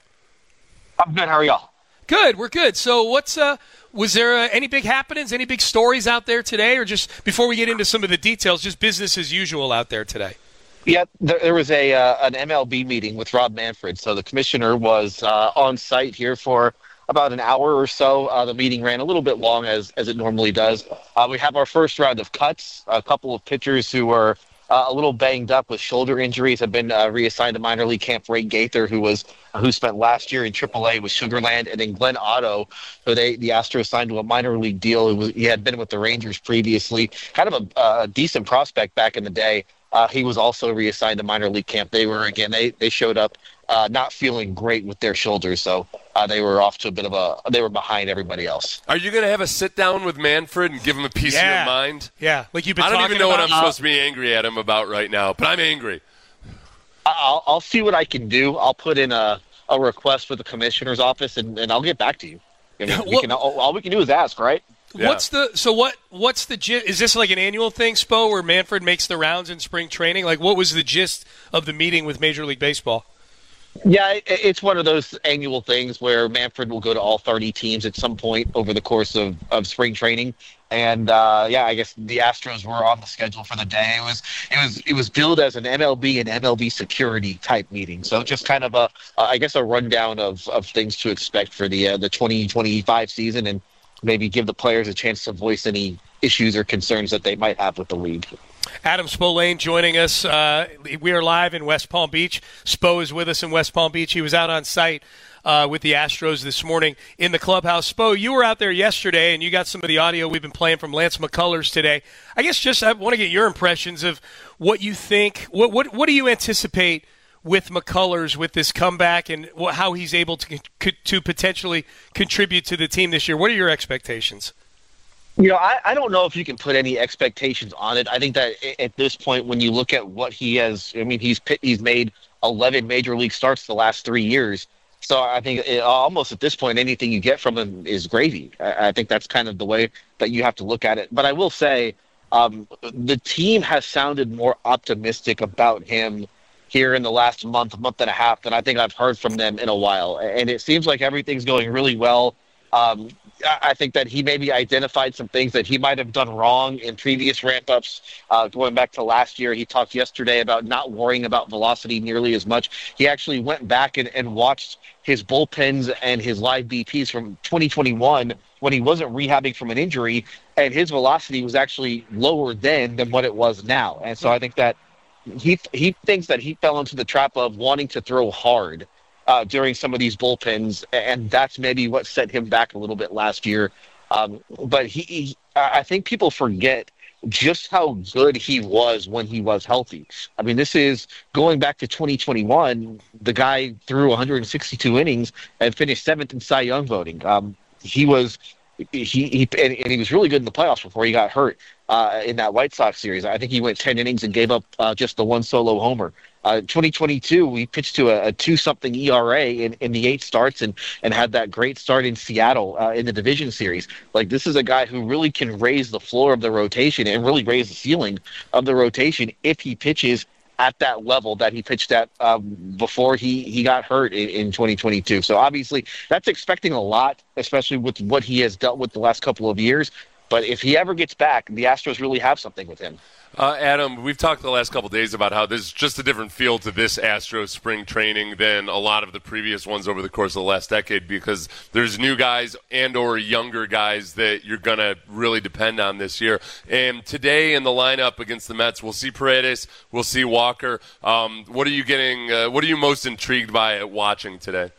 [SPEAKER 8] I'm good. How are y'all?
[SPEAKER 5] Good, we're good. So, what's uh, was there uh, any big happenings, any big stories out there today, or just before we get into some of the details, just business as usual out there today?
[SPEAKER 8] Yeah, there, there was a uh, an M L B meeting with Rob Manfred. So the commissioner was uh, on site here for about an hour or so. Uh, the meeting ran a little bit long, as as it normally does. Uh, we have our first round of cuts. A couple of pitchers who were uh, a little banged up with shoulder injuries have been uh, reassigned to minor league camp. Ray Gaither, who was uh, who spent last year in triple A with Sugarland, and then Glenn Otto, who they the Astros signed to a minor league deal. He, was, he had been with the Rangers previously, kind of a, a decent prospect back in the day. Uh, he was also reassigned to minor league camp. They were, again, they, they showed up uh, not feeling great with their shoulders, so uh, they were off to a bit of a – they were behind everybody else.
[SPEAKER 6] Are you going to have a sit-down with Manfred and give him a piece of
[SPEAKER 5] Yeah.
[SPEAKER 6] your mind?
[SPEAKER 5] Yeah, like you've been
[SPEAKER 6] I don't
[SPEAKER 5] talking
[SPEAKER 6] even know what
[SPEAKER 5] about.
[SPEAKER 6] I'm supposed to be angry at him about right now, but I'm angry.
[SPEAKER 8] I'll, I'll see what I can do. I'll put in a, a request with the commissioner's office, and, and I'll get back to you. I mean, we
[SPEAKER 5] What-
[SPEAKER 8] can, all, all we can do is ask, right?
[SPEAKER 6] Yeah.
[SPEAKER 5] What's the so what what's the gist? Is this like an annual thing, Spo, where Manfred makes the rounds in spring training? Like, what was the gist of the meeting with Major League Baseball?
[SPEAKER 8] Yeah, it, it's one of those annual things where Manfred will go to all thirty teams at some point over the course of, of spring training. And uh, yeah, I guess the Astros were on the schedule for the day. It was it was it was billed as an M L B and M L B security type meeting. So just kind of a uh, I guess a rundown of, of things to expect for the uh, the twenty twenty-five season. And maybe give the players a chance to voice any issues or concerns that they might have with the league.
[SPEAKER 5] Adam Spolane joining us. Uh, we are live in West Palm Beach. Spo is with us in West Palm Beach. He was out on site uh, with the Astros this morning in the clubhouse. Spo, you were out there yesterday, and you got some of the audio we've been playing from Lance McCullers today. I guess just I want to get your impressions of what you think. What what, what do you anticipate with McCullers with this comeback and how he's able to to potentially contribute to the team this year? What are your expectations?
[SPEAKER 8] You know, I, I don't know if you can put any expectations on it. I think that at this point, when you look at what he has, I mean, he's he's made eleven major league starts the last three years. So I think it, almost at this point, anything you get from him is gravy. I, I think that's kind of the way that you have to look at it. But I will say um, the team has sounded more optimistic about him here in the last month, month and a half than I think I've heard from them in a while. And it seems like everything's going really well. Um, I think that he maybe identified some things that he might have done wrong in previous ramp-ups. Uh, going back to last year, he talked yesterday about not worrying about velocity nearly as much. He actually went back and, and watched his bullpens and his live B Ps from twenty twenty-one when he wasn't rehabbing from an injury, and his velocity was actually lower then than what it was now. And so I think that he he thinks that he fell into the trap of wanting to throw hard Uh, during some of these bullpens, and that's maybe what set him back a little bit last year. Um, but he, he, I think people forget just how good he was when he was healthy. I mean, this is going back to twenty twenty-one. The guy threw one hundred sixty-two innings and finished seventh in Cy Young voting. Um, he was he, he and, and he was really good in the playoffs before he got hurt uh, in that White Sox series. I think he went ten innings and gave up uh, just the one solo homer. Uh, twenty twenty-two, we pitched to a, a two-something E R A in, in the eight starts and, and had that great start in Seattle uh, in the division series. Like, this is a guy who really can raise the floor of the rotation and really raise the ceiling of the rotation if he pitches at that level that he pitched at um, before he, he got hurt in, in twenty twenty-two. So, obviously, that's expecting a lot, especially with what he has dealt with the last couple of years. But if he ever gets back, the Astros really have something with him.
[SPEAKER 6] Uh, Adam, we've talked the last couple of days about how there's just a different feel to this Astros spring training than a lot of the previous ones over the course of the last decade, because there's new guys and or younger guys that you're going to really depend on this year. And today in the lineup against the Mets, we'll see Paredes, we'll see Walker. Um, what are you getting? Uh, what are you most intrigued by at watching today?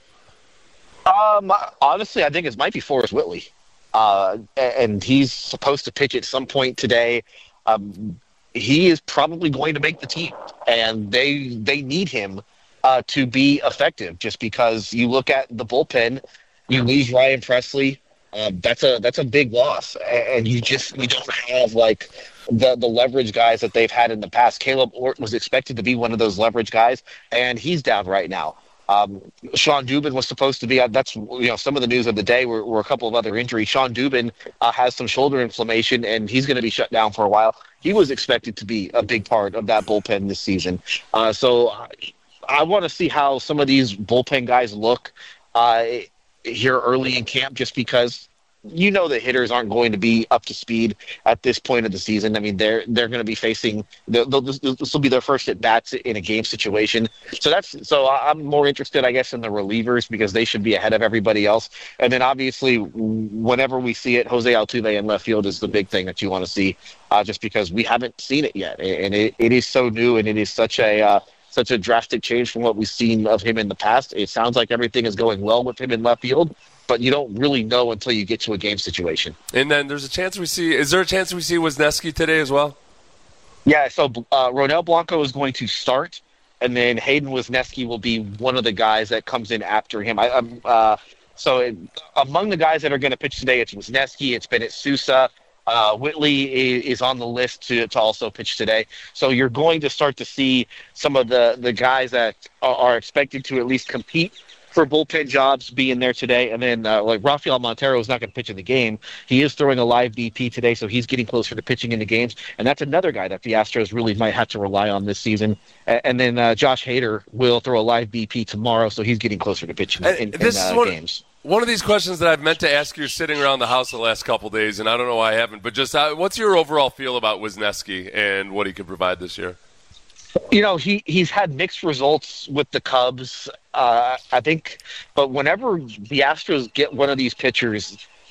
[SPEAKER 8] Um, honestly, I think it might be Forrest Whitley. Uh, and he's supposed to pitch at some point today. Um, he is probably going to make the team, and they they need him uh, to be effective. Just because you look at the bullpen, you lose Ryan Presley, um, that's a that's a big loss, and you just you don't have like the the leverage guys that they've had in the past. Caleb Ort was expected to be one of those leverage guys, and he's down right now. Um, Sean Dubin was supposed to be, uh, that's, you know, some of the news of the day were, were a couple of other injuries. Sean Dubin uh, has some shoulder inflammation, and he's going to be shut down for a while. He was expected to be a big part of that bullpen this season. Uh, so I, I want to see how some of these bullpen guys look uh, here early in camp, just because you know the hitters aren't going to be up to speed at this point of the season. I mean, they're they're going to be facing they'll, they'll, this will be their first at bats in a game situation. So that's so I'm more interested, I guess, in the relievers because they should be ahead of everybody else. And then obviously, whenever we see it, Jose Altuve in left field is the big thing that you want to see, uh, just because we haven't seen it yet, and it, it is so new and it is such a uh, such a drastic change from what we've seen of him in the past. It sounds like everything is going well with him in left field, but you don't really know until you get to a game situation.
[SPEAKER 6] And then there's a chance we see – is there a chance we see Wisniewski today as well?
[SPEAKER 8] Yeah, so uh, Ronel Blanco is going to start, and then Hayden Wisniewski will be one of the guys that comes in after him. I, I'm, uh, so it, among the guys that are going to pitch today, it's Wisniewski, it's Bennett Sousa. Uh, Whitley is on the list to, to also pitch today. So you're going to start to see some of the, the guys that are, are expected to at least compete for bullpen jobs being there today. And then uh, like Rafael Montero is not going to pitch in the game. He is throwing a live B P today, so he's getting closer to pitching in the games. And that's another guy that the Astros really might have to rely on this season. And, and then uh, Josh Hader will throw a live B P tomorrow, so he's getting closer to pitching in, in,
[SPEAKER 6] this
[SPEAKER 8] in uh,
[SPEAKER 6] is one,
[SPEAKER 8] games.
[SPEAKER 6] One of these questions that I've meant to ask you sitting around the house the last couple of days, and I don't know why I haven't, but just uh, what's your overall feel about Wisniewski and what he could provide this year?
[SPEAKER 8] You know, he, he's had mixed results with the Cubs, uh, I think. But whenever the Astros get one of these pitchers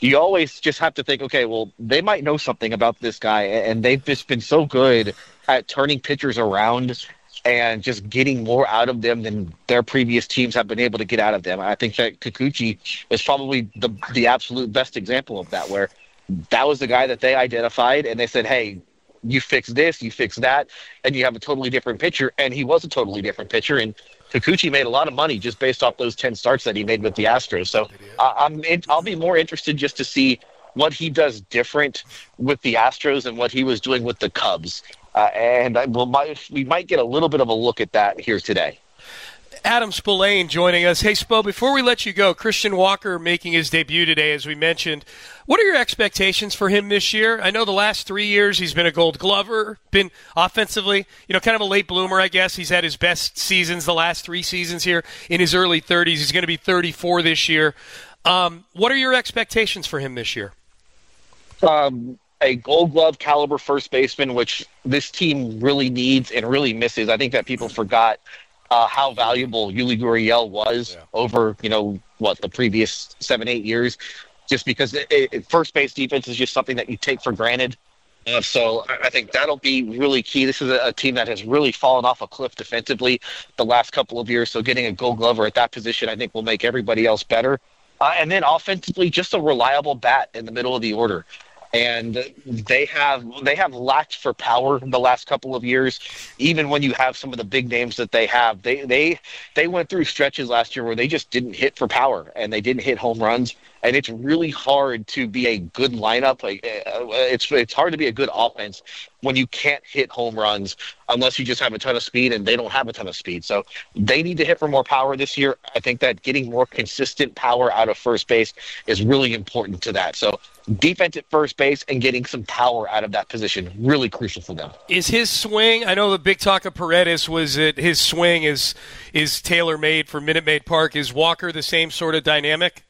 [SPEAKER 8] you always just have to think, okay, well, they might know something about this guy, and they've just been so good at turning pitchers around and just getting more out of them than their previous teams have been able to get out of them. I think that Kikuchi is probably the the absolute best example of that, where that was the guy that they identified, and they said, hey, you fix this, you fix that, and you have a totally different pitcher, and he was a totally different pitcher, and Kikuchi made a lot of money just based off those ten starts that he made with the Astros. So uh, I'm in, I'll be more interested just to see what he does different with the Astros and what he was doing with the Cubs. Uh, and I, we'll, might, we might get a little bit of a look at that here today.
[SPEAKER 5] Adam Spillane joining us. Hey, Spo, before we let you go, Christian Walker making his debut today, as we mentioned. What are your expectations for him this year? I know the last three years he's been a Gold Glover, been offensively, you know, kind of a late bloomer, I guess. He's had his best seasons the last three seasons here in his early thirties. He's going to be thirty-four this year. Um, what are your expectations for him this year?
[SPEAKER 8] Um, a Gold Glove caliber first baseman, which this team really needs and really misses. I think that people forgot Uh, how valuable Yuli Gurriel was yeah. over, you know, what, the previous seven, eight years, just because it, it, first base defense is just something that you take for granted. Uh, so I think that'll be really key. This is a, a team that has really fallen off a cliff defensively the last couple of years. So getting a Gold Glover at that position, I think, will make everybody else better. Uh, and then offensively, just a reliable bat in the middle of the order. And they have they have lacked for power the last couple of years. Even when you have some of the big names that they have, they they they went through stretches last year where they just didn't hit for power and they didn't hit home runs. And it's really hard to be a good lineup. Like it's it's hard to be a good offense when you can't hit home runs unless you just have a ton of speed, and they don't have a ton of speed. So they need to hit for more power this year. I think that getting more consistent power out of first base is really important to that. So defense at first base and getting some power out of that position, really crucial for them.
[SPEAKER 5] Is his swing, I know the big talk of Paredes was that his swing is is tailor-made for Minute Maid Park. Is Walker the same sort of dynamic?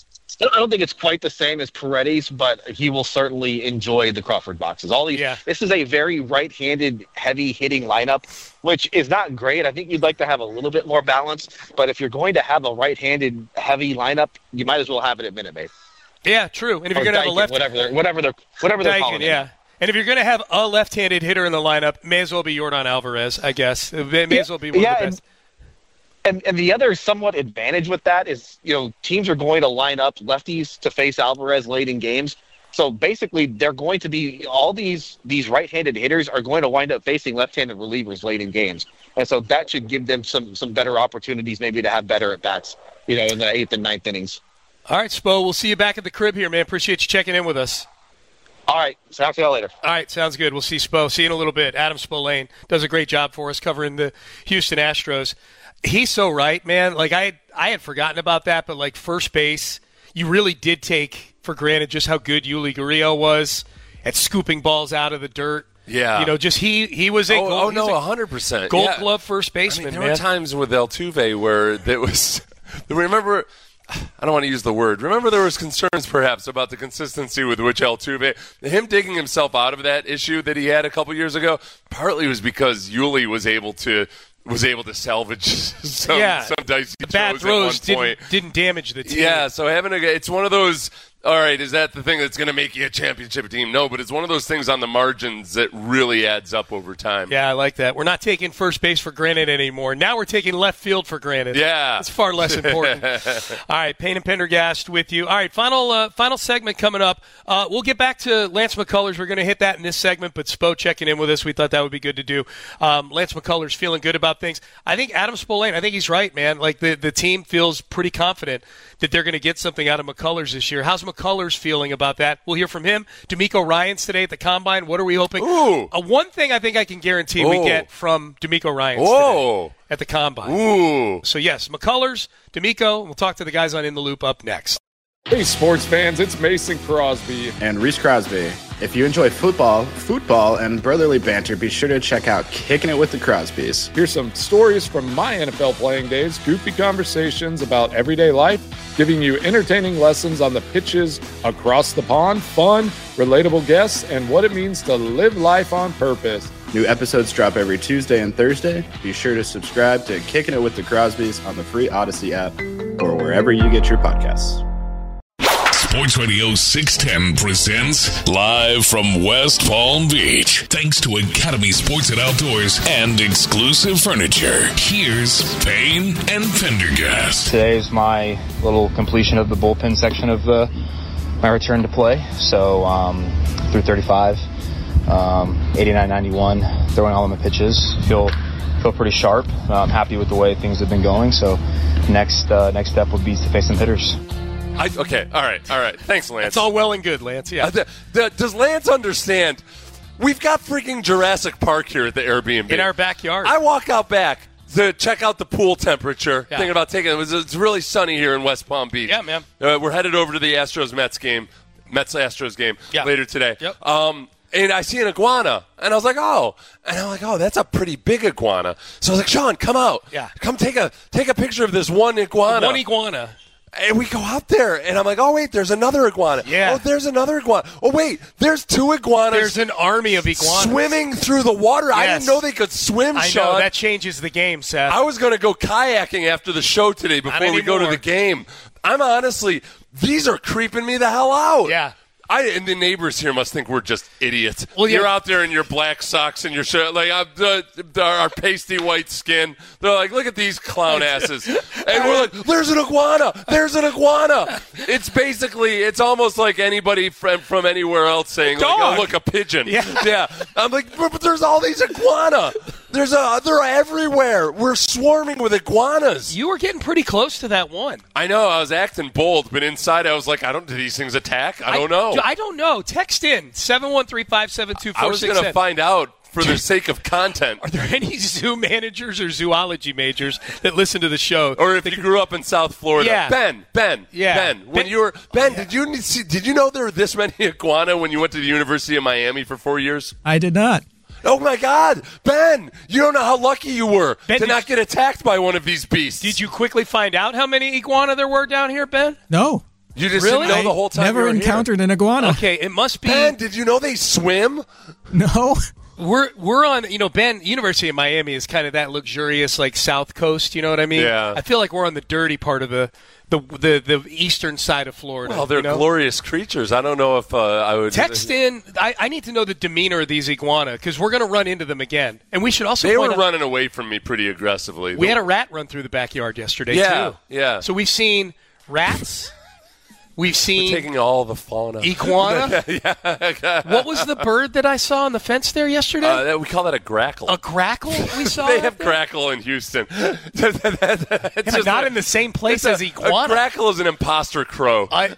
[SPEAKER 8] I don't think it's quite the same as Paredes, but he will certainly enjoy the Crawford boxes. All these, yeah. This is a very right-handed, heavy-hitting lineup, which is not great. I think you'd like to have a little bit more balance, but if you're going to have a right-handed, heavy lineup, you might as well have it at Minute Maid.
[SPEAKER 5] Yeah, true. And if
[SPEAKER 8] or
[SPEAKER 5] you're going to have a left,
[SPEAKER 8] whatever they're whatever they're whatever they're
[SPEAKER 5] Daikin,
[SPEAKER 8] calling
[SPEAKER 5] yeah.
[SPEAKER 8] it.
[SPEAKER 5] And if you're going to have a left-handed hitter in the lineup, may as well be Yordan Alvarez, I guess. It may
[SPEAKER 8] yeah,
[SPEAKER 5] as well be one
[SPEAKER 8] yeah,
[SPEAKER 5] of the best.
[SPEAKER 8] And, and the other somewhat advantage with that is, you know, teams are going to line up lefties to face Alvarez late in games. So basically, they're going to be all these these right-handed hitters are going to wind up facing left-handed relievers late in games, and so that should give them some some better opportunities, maybe to have better at bats, you know, in the eighth and ninth innings.
[SPEAKER 5] All right, Spo, we'll see you back at the crib here, man. Appreciate you checking in with us.
[SPEAKER 8] All right, so I'll see y'all later.
[SPEAKER 5] All right, sounds good. We'll see Spo. See you in a little bit. Adam Spillane does a great job for us covering the Houston Astros. He's so right, man. Like, I I had forgotten about that, but, like, first base, you really did take for granted just how good Yuli Gurriel was at scooping balls out of the dirt.
[SPEAKER 6] Yeah.
[SPEAKER 5] You know, just he he was a
[SPEAKER 6] oh,
[SPEAKER 5] gold,
[SPEAKER 6] oh no, one hundred percent.
[SPEAKER 5] Gold
[SPEAKER 6] yeah.
[SPEAKER 5] glove first baseman,
[SPEAKER 6] I mean, there
[SPEAKER 5] man.
[SPEAKER 6] were times with Altuve where it was – remember – I don't want to use the word. Remember there was concerns perhaps about the consistency with which Altuve, him digging himself out of that issue that he had a couple years ago, partly was because Yuli was able to was able to salvage some,
[SPEAKER 5] yeah.
[SPEAKER 6] some dicey
[SPEAKER 5] the bad
[SPEAKER 6] throws
[SPEAKER 5] throws
[SPEAKER 6] at one point.
[SPEAKER 5] Didn't, didn't damage the team.
[SPEAKER 6] Yeah, so having a, it's one of those, all right, is that the thing that's going to make you a championship team? No, but it's one of those things on the margins that really adds up over time.
[SPEAKER 5] Yeah, I like that. We're not taking first base for granted anymore. Now we're taking left field for granted.
[SPEAKER 6] Yeah.
[SPEAKER 5] It's far less important. All right, Payne and Pendergast with you. All right, final uh, final segment coming up. Uh, we'll get back to Lance McCullers. We're going to hit that in this segment, but Spo checking in with us. We thought that would be good to do. Um, Lance McCullers feeling good about things. I think Adam Spillane, I think he's right, man. Like, the, the team feels pretty confident that they're going to get something out of McCullers this year. How's McCullers feeling about that? We'll hear from him. D'Amico Ryans today at the Combine. What are we hoping?
[SPEAKER 6] Ooh.
[SPEAKER 5] Uh, one thing I think I can guarantee
[SPEAKER 6] Ooh.
[SPEAKER 5] we get from D'Amico Ryans
[SPEAKER 6] Whoa.
[SPEAKER 5] today at the Combine.
[SPEAKER 6] Ooh.
[SPEAKER 5] So, yes, McCullers, D'Amico. We'll talk to the guys on In the Loop up next.
[SPEAKER 9] Hey, sports fans, it's Mason Crosby.
[SPEAKER 10] And Reese Crosby. If you enjoy football, football, and brotherly banter, be sure to check out Kicking It with the Crosbys.
[SPEAKER 9] Here's some stories from my N F L playing days, goofy conversations about everyday life, giving you entertaining lessons on the pitches across the pond, fun, relatable guests, and what it means to live life on purpose.
[SPEAKER 10] New episodes drop every Tuesday and Thursday. Be sure to subscribe to Kicking It with the Crosbys on the free Odyssey app or wherever you get your podcasts.
[SPEAKER 4] Sports Radio six ten presents live from West Palm Beach. Thanks to Academy Sports and Outdoors and Exclusive Furniture. Here's Payne and Pendergast.
[SPEAKER 11] Today is my little completion of the bullpen section of the, my return to play. So um, through thirty-five, um, eighty-nine ninety-one, throwing all of my pitches. Feel feel pretty sharp. I'm happy with the way things have been going. So next uh, next step would be to face some hitters.
[SPEAKER 6] I, okay, all right, all right. Thanks, Lance.
[SPEAKER 5] It's all well and good, Lance. Yeah.
[SPEAKER 6] Uh, the, the, does Lance understand? We've got freaking Jurassic Park here at the Airbnb.
[SPEAKER 5] In our backyard.
[SPEAKER 6] I walk out back to check out the pool temperature,
[SPEAKER 5] Yeah.
[SPEAKER 6] thinking about taking it. Was, it's really sunny here in West Palm Beach.
[SPEAKER 5] Yeah, man.
[SPEAKER 6] Uh, we're headed over to the Astros-Mets game, Mets-Astros game
[SPEAKER 5] Yeah.
[SPEAKER 6] later today.
[SPEAKER 5] Yep.
[SPEAKER 6] Um, and I see an iguana, and I was like, oh. And I'm like, oh, that's a pretty big iguana. So I was like, Sean, come out.
[SPEAKER 5] Yeah.
[SPEAKER 6] Come take a take a picture of this one iguana.
[SPEAKER 5] One iguana.
[SPEAKER 6] And we go out there, and I'm like, oh, wait, there's another iguana.
[SPEAKER 5] Yeah.
[SPEAKER 6] Oh, there's another iguana. Oh, wait, there's two iguanas.
[SPEAKER 5] There's an army of iguanas.
[SPEAKER 6] Swimming through the water. I
[SPEAKER 5] Yes.
[SPEAKER 6] didn't know they could swim,
[SPEAKER 5] I
[SPEAKER 6] Sean.
[SPEAKER 5] know. That changes the game, Seth.
[SPEAKER 6] I was going to go kayaking after the show today before we go to
[SPEAKER 5] anymore.
[SPEAKER 6] the game. I'm honestly, these are creeping me the hell out.
[SPEAKER 5] Yeah.
[SPEAKER 6] I, and the neighbors here must think we're just idiots.
[SPEAKER 5] Well, yeah.
[SPEAKER 6] You're out there in your black socks and your shirt, like uh, the, our pasty white skin. They're like, look at these clown asses. And we're like, there's an iguana. There's an iguana. It's basically, it's almost like anybody from, from anywhere else saying, like, oh, look, a pigeon.
[SPEAKER 5] Yeah.
[SPEAKER 6] yeah. I'm like, but, but there's all these iguana. There's a, they're everywhere. We're swarming with iguanas.
[SPEAKER 5] You were getting pretty close to that one.
[SPEAKER 6] I know. I was acting bold, but inside I was like, I don't. Do these things attack? I don't know.
[SPEAKER 5] I don't know. Text in seven one three, five seven two,
[SPEAKER 6] I
[SPEAKER 5] four
[SPEAKER 6] was
[SPEAKER 5] six
[SPEAKER 6] going to
[SPEAKER 5] seven.
[SPEAKER 6] find out for the sake of content.
[SPEAKER 5] Are there any zoo managers or zoology majors that listen to the show?
[SPEAKER 6] Or if you grew up in South Florida,
[SPEAKER 5] Yeah.
[SPEAKER 6] Ben, Ben,
[SPEAKER 5] Yeah.
[SPEAKER 6] Ben. When
[SPEAKER 5] Ben-
[SPEAKER 6] you were Ben, did you see, did you know there were this many iguana when you went to the University of Miami for four years?
[SPEAKER 12] I did not.
[SPEAKER 6] Oh my God, Ben! You don't know how lucky you were
[SPEAKER 5] Ben,
[SPEAKER 6] to
[SPEAKER 5] did
[SPEAKER 6] not
[SPEAKER 5] you-
[SPEAKER 6] get attacked by one of these beasts.
[SPEAKER 5] Did you quickly find out how many iguana there were down here, Ben?
[SPEAKER 12] No.
[SPEAKER 6] You just
[SPEAKER 5] Really?
[SPEAKER 6] didn't know the whole time.
[SPEAKER 12] Never
[SPEAKER 6] you were
[SPEAKER 12] encountered
[SPEAKER 6] here.
[SPEAKER 12] an iguana.
[SPEAKER 5] Okay, it must be.
[SPEAKER 6] Ben, did you know they swim?
[SPEAKER 12] No.
[SPEAKER 5] We're we're on, you know, Ben, University of Miami is kind of that luxurious, like, South Coast, you know what I mean?
[SPEAKER 6] Yeah.
[SPEAKER 5] I feel like we're on the dirty part of the the the, the eastern side of Florida.
[SPEAKER 6] Well, they're
[SPEAKER 5] you know?
[SPEAKER 6] glorious creatures. I don't know if uh, I would
[SPEAKER 5] Text in. I, I need to know the demeanor of these iguana because we're going to run into them again. And we should also
[SPEAKER 6] They
[SPEAKER 5] point
[SPEAKER 6] were
[SPEAKER 5] out,
[SPEAKER 6] running away from me pretty aggressively.
[SPEAKER 5] we had a rat run through the backyard yesterday,
[SPEAKER 6] Yeah,
[SPEAKER 5] too.
[SPEAKER 6] yeah.
[SPEAKER 5] So we've seen rats. We've seen
[SPEAKER 6] taking all the fauna.
[SPEAKER 5] iguana. What was the bird that I saw on the fence there yesterday?
[SPEAKER 6] Uh, that- we call that a grackle.
[SPEAKER 5] a grackle we saw?
[SPEAKER 6] They
[SPEAKER 5] out
[SPEAKER 6] have
[SPEAKER 5] there?
[SPEAKER 6] grackle in Houston. It's
[SPEAKER 5] Yeah, but
[SPEAKER 6] just
[SPEAKER 5] not
[SPEAKER 6] a-
[SPEAKER 5] in the same place
[SPEAKER 6] it's
[SPEAKER 5] as
[SPEAKER 6] a,
[SPEAKER 5] iguana.
[SPEAKER 6] A grackle is an imposter crow.
[SPEAKER 5] I,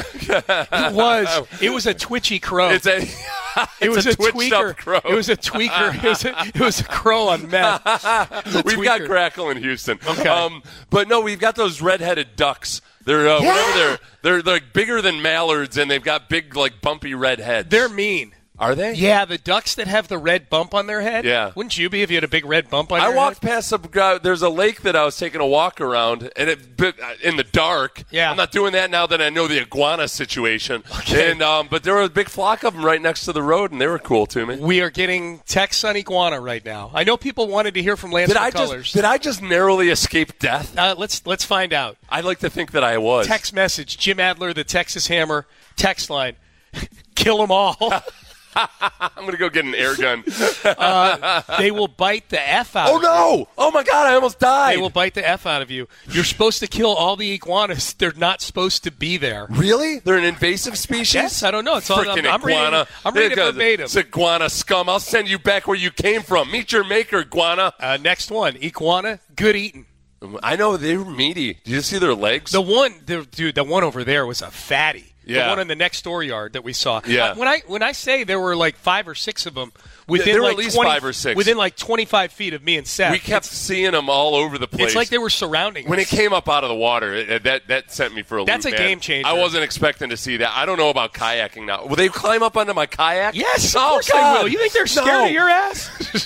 [SPEAKER 5] it was. It was a twitchy crow.
[SPEAKER 6] It's a.
[SPEAKER 5] it was
[SPEAKER 6] it's
[SPEAKER 5] a,
[SPEAKER 6] a twitched
[SPEAKER 5] tweaker.
[SPEAKER 6] up crow.
[SPEAKER 5] It was a tweaker. It was a, it was a crow on meth. It was a
[SPEAKER 6] We've got
[SPEAKER 5] tweaker.
[SPEAKER 6] grackle in Houston.
[SPEAKER 5] Okay.
[SPEAKER 6] Um, but no, we've got those red-headed ducks. They're uh,
[SPEAKER 5] Yeah.
[SPEAKER 6] whatever they're. They're they're like bigger than mallards, and they've got big like bumpy red heads.
[SPEAKER 5] They're mean.
[SPEAKER 6] Are they?
[SPEAKER 5] Yeah, the ducks that have the red bump on their head.
[SPEAKER 6] Yeah.
[SPEAKER 5] Wouldn't you be if you had a big red bump on
[SPEAKER 6] I
[SPEAKER 5] your
[SPEAKER 6] walked
[SPEAKER 5] head?
[SPEAKER 6] past some. Uh, there's a lake that I was taking a walk around, and it but, uh, in the dark.
[SPEAKER 5] Yeah.
[SPEAKER 6] I'm not doing that now that I know the iguana situation.
[SPEAKER 5] Okay.
[SPEAKER 6] And um, but there were a big flock of them right next to the road, and they were cool to me.
[SPEAKER 5] We are getting texts on iguana right now. I know people wanted to hear from Lance
[SPEAKER 6] Did I
[SPEAKER 5] McCullers.
[SPEAKER 6] just did I just narrowly escape death?
[SPEAKER 5] Uh, let's let's find out.
[SPEAKER 6] I'd like to think that I was.
[SPEAKER 5] Text message: Jim Adler, the Texas Hammer. Text line: Kill them all.
[SPEAKER 6] I'm gonna go get an air gun.
[SPEAKER 5] uh, they will bite the f out.
[SPEAKER 6] Oh
[SPEAKER 5] of you.
[SPEAKER 6] no! Oh my God! I almost died.
[SPEAKER 5] They will bite the f out of you. You're supposed to kill all the iguanas. They're not supposed to be there.
[SPEAKER 6] Really? They're an invasive species?
[SPEAKER 5] Yes, I don't know. It's all, I'm,
[SPEAKER 6] Frickin'
[SPEAKER 5] I'm reading.
[SPEAKER 6] iguana.
[SPEAKER 5] I'm reading it
[SPEAKER 6] It's
[SPEAKER 5] verbatim.
[SPEAKER 6] It's iguana scum. I'll send you back where you came from. Meet your maker, iguana.
[SPEAKER 5] Uh, next one, iguana, good eating.
[SPEAKER 6] I know they were meaty. Did you see their legs?
[SPEAKER 5] The one, the, dude, the one over there was a fatty.
[SPEAKER 6] Yeah.
[SPEAKER 5] The one in the next door yard that we saw.
[SPEAKER 6] Yeah.
[SPEAKER 5] Uh, when I when I say there were like five or six of them within
[SPEAKER 6] there were
[SPEAKER 5] like
[SPEAKER 6] at least
[SPEAKER 5] twenty,
[SPEAKER 6] five or six.
[SPEAKER 5] within like twenty-five feet of me and Seth.
[SPEAKER 6] We kept
[SPEAKER 5] it's,
[SPEAKER 6] seeing them all over the place.
[SPEAKER 5] it's like they were surrounding
[SPEAKER 6] When
[SPEAKER 5] us.
[SPEAKER 6] it came up out of the water, it, that that sent me for a
[SPEAKER 5] That's
[SPEAKER 6] loop,
[SPEAKER 5] a
[SPEAKER 6] man.
[SPEAKER 5] game changer.
[SPEAKER 6] I wasn't expecting to see that. I don't know about kayaking now. Will they climb up onto my kayak?
[SPEAKER 5] Yes, of
[SPEAKER 6] Oh,
[SPEAKER 5] course
[SPEAKER 6] God.
[SPEAKER 5] they will. You think they're scared
[SPEAKER 6] No.
[SPEAKER 5] of your ass?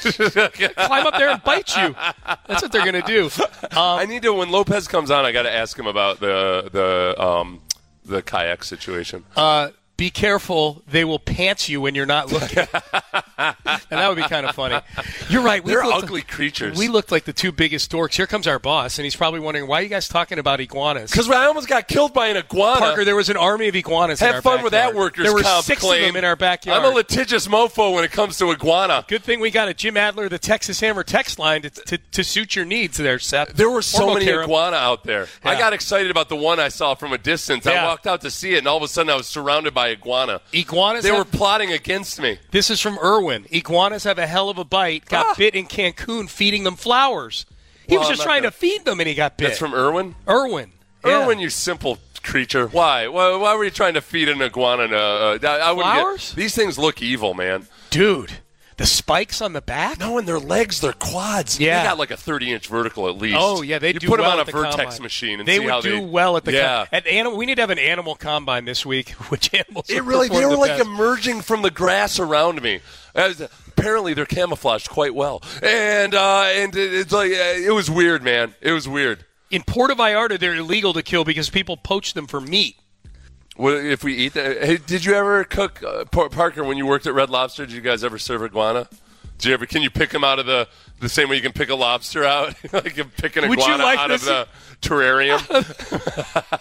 [SPEAKER 5] Climb up there and bite you. That's what they're going to do. Um,
[SPEAKER 6] I need to. When Lopez comes on, I got to ask him about the the um, the kayak situation.
[SPEAKER 5] Uh, be careful, they will pants you when you're not looking. And that would be kind of funny. You're right. We
[SPEAKER 6] They're
[SPEAKER 5] looked,
[SPEAKER 6] ugly creatures.
[SPEAKER 5] We looked like the two biggest dorks. Here comes our boss, and he's probably wondering, why are you guys talking about iguanas?
[SPEAKER 6] Because I almost got killed by an iguana.
[SPEAKER 5] Parker, there was an army of iguanas in our
[SPEAKER 6] Have fun
[SPEAKER 5] backyard.
[SPEAKER 6] with that workers'
[SPEAKER 5] There were
[SPEAKER 6] comp
[SPEAKER 5] six
[SPEAKER 6] claim.
[SPEAKER 5] of them in our backyard.
[SPEAKER 6] I'm a litigious mofo when it comes to iguana.
[SPEAKER 5] Good thing we got a Jim Adler, the Texas Hammer text line to, to, to suit your needs there, Seth.
[SPEAKER 6] There were so
[SPEAKER 5] Or
[SPEAKER 6] many
[SPEAKER 5] Mocarum.
[SPEAKER 6] iguana out there.
[SPEAKER 5] Yeah.
[SPEAKER 6] I got excited about the one I saw from a distance.
[SPEAKER 5] Yeah.
[SPEAKER 6] I walked out to see it, and all of a sudden I was surrounded by iguana.
[SPEAKER 5] Iguanas
[SPEAKER 6] They
[SPEAKER 5] have,
[SPEAKER 6] were plotting against me.
[SPEAKER 5] This is from Irwin. Iguanas have a hell of a bite. Got
[SPEAKER 6] Ah.
[SPEAKER 5] bit in Cancun feeding them flowers. He
[SPEAKER 6] Well,
[SPEAKER 5] was just
[SPEAKER 6] I'm not
[SPEAKER 5] trying
[SPEAKER 6] gonna-
[SPEAKER 5] to feed them, and he got bit.
[SPEAKER 6] That's from Irwin?
[SPEAKER 5] Irwin. Yeah.
[SPEAKER 6] Irwin, you simple creature. Why? Why, why were you trying to feed an iguana? Uh, I, I wouldn't
[SPEAKER 5] Flowers?
[SPEAKER 6] Get, these things look evil, man.
[SPEAKER 5] Dude, the spikes on the back?
[SPEAKER 6] No, and their legs, their quads.
[SPEAKER 5] Yeah.
[SPEAKER 6] They got like a thirty-inch vertical at least.
[SPEAKER 5] Oh, yeah, they
[SPEAKER 6] you
[SPEAKER 5] do
[SPEAKER 6] put
[SPEAKER 5] well
[SPEAKER 6] them on
[SPEAKER 5] at
[SPEAKER 6] a
[SPEAKER 5] the
[SPEAKER 6] Vertex
[SPEAKER 5] combine.
[SPEAKER 6] machine and
[SPEAKER 5] they
[SPEAKER 6] see
[SPEAKER 5] would
[SPEAKER 6] how
[SPEAKER 5] do
[SPEAKER 6] they
[SPEAKER 5] well at the
[SPEAKER 6] yeah.
[SPEAKER 5] com- at animal. We need to have an animal combine this week. Which animals?
[SPEAKER 6] It
[SPEAKER 5] would
[SPEAKER 6] really, they
[SPEAKER 5] perform
[SPEAKER 6] were
[SPEAKER 5] the
[SPEAKER 6] like
[SPEAKER 5] best.
[SPEAKER 6] emerging from the grass around me. As, apparently, they're camouflaged quite well, and uh, and it, it's like uh, it was weird, man. It was weird.
[SPEAKER 5] In Puerto Vallarta, they're illegal to kill because people poach them for meat.
[SPEAKER 6] Well, if we eat that, hey, did you ever cook uh, Par- Parker when you worked at Red Lobster? Did you guys ever serve iguana? Did you ever? Can you pick them out of the the same way you can pick a lobster out? Like you pick an
[SPEAKER 5] Would you
[SPEAKER 6] iguana
[SPEAKER 5] like
[SPEAKER 6] out
[SPEAKER 5] this?
[SPEAKER 6] of the terrarium.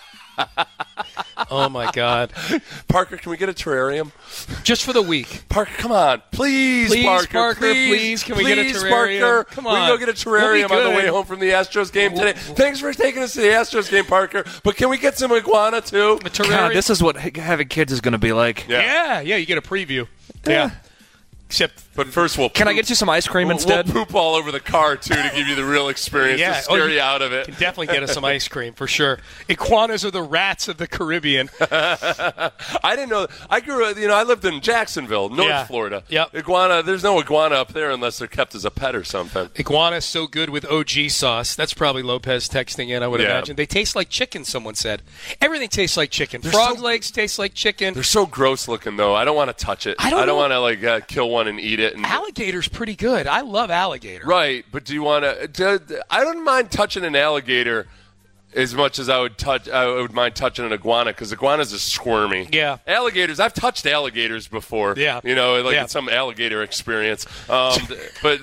[SPEAKER 5] Oh my God,
[SPEAKER 6] Parker, can we get a terrarium?
[SPEAKER 5] just for the week.
[SPEAKER 6] Parker, come on, please,
[SPEAKER 5] Please,
[SPEAKER 6] Parker,
[SPEAKER 5] Parker,
[SPEAKER 6] please,
[SPEAKER 5] please, can we get a
[SPEAKER 6] please,
[SPEAKER 5] terrarium?
[SPEAKER 6] Parker.
[SPEAKER 5] Come
[SPEAKER 6] We can
[SPEAKER 5] on.
[SPEAKER 6] go get a terrarium
[SPEAKER 5] We'll be
[SPEAKER 6] on the way
[SPEAKER 5] good.
[SPEAKER 6] home from the Astros game today. Thanks for taking us to the Astros game, Parker. But can we get some iguana too?
[SPEAKER 5] A terrarium.
[SPEAKER 7] God, this is what ha- having kids is going to be like.
[SPEAKER 6] Yeah.
[SPEAKER 5] yeah, yeah, you get a preview. Yeah. Except
[SPEAKER 6] But first, we'll
[SPEAKER 7] Can I
[SPEAKER 6] poop-
[SPEAKER 7] get you some ice cream
[SPEAKER 6] we'll,
[SPEAKER 7] instead?
[SPEAKER 6] We'll poop all over the car too to give you the real experience
[SPEAKER 5] Yeah.
[SPEAKER 6] to scare
[SPEAKER 5] Oh,
[SPEAKER 6] you
[SPEAKER 5] you-
[SPEAKER 6] out of it.
[SPEAKER 5] can definitely get us some ice cream for sure. Iguanas are the rats of the Caribbean.
[SPEAKER 6] I didn't know. I grew up, you know, I lived in Jacksonville, North
[SPEAKER 5] Yeah.
[SPEAKER 6] Florida.
[SPEAKER 5] Yep.
[SPEAKER 6] Iguana, there's no iguana up there unless they're kept as a pet or something.
[SPEAKER 5] Iguana's so good with O G sauce. That's probably Lopez texting in, I would
[SPEAKER 6] Yeah.
[SPEAKER 5] imagine. They taste like chicken, someone said. Everything tastes like chicken.
[SPEAKER 6] They're
[SPEAKER 5] Frog
[SPEAKER 6] so-
[SPEAKER 5] legs taste like chicken.
[SPEAKER 6] They're so gross looking, though. I don't want to touch it.
[SPEAKER 5] I don't know-
[SPEAKER 6] want to, like, uh, kill one and eat it. And,
[SPEAKER 5] Alligator's pretty good. I love alligator.
[SPEAKER 6] right, but do you want to... I don't mind touching an alligator as much as I would touch. I would mind touching an iguana because iguanas are squirmy.
[SPEAKER 5] Yeah.
[SPEAKER 6] Alligators. I've touched alligators before.
[SPEAKER 5] Yeah.
[SPEAKER 6] You know, like
[SPEAKER 5] Yeah.
[SPEAKER 6] it's some alligator experience. Um, but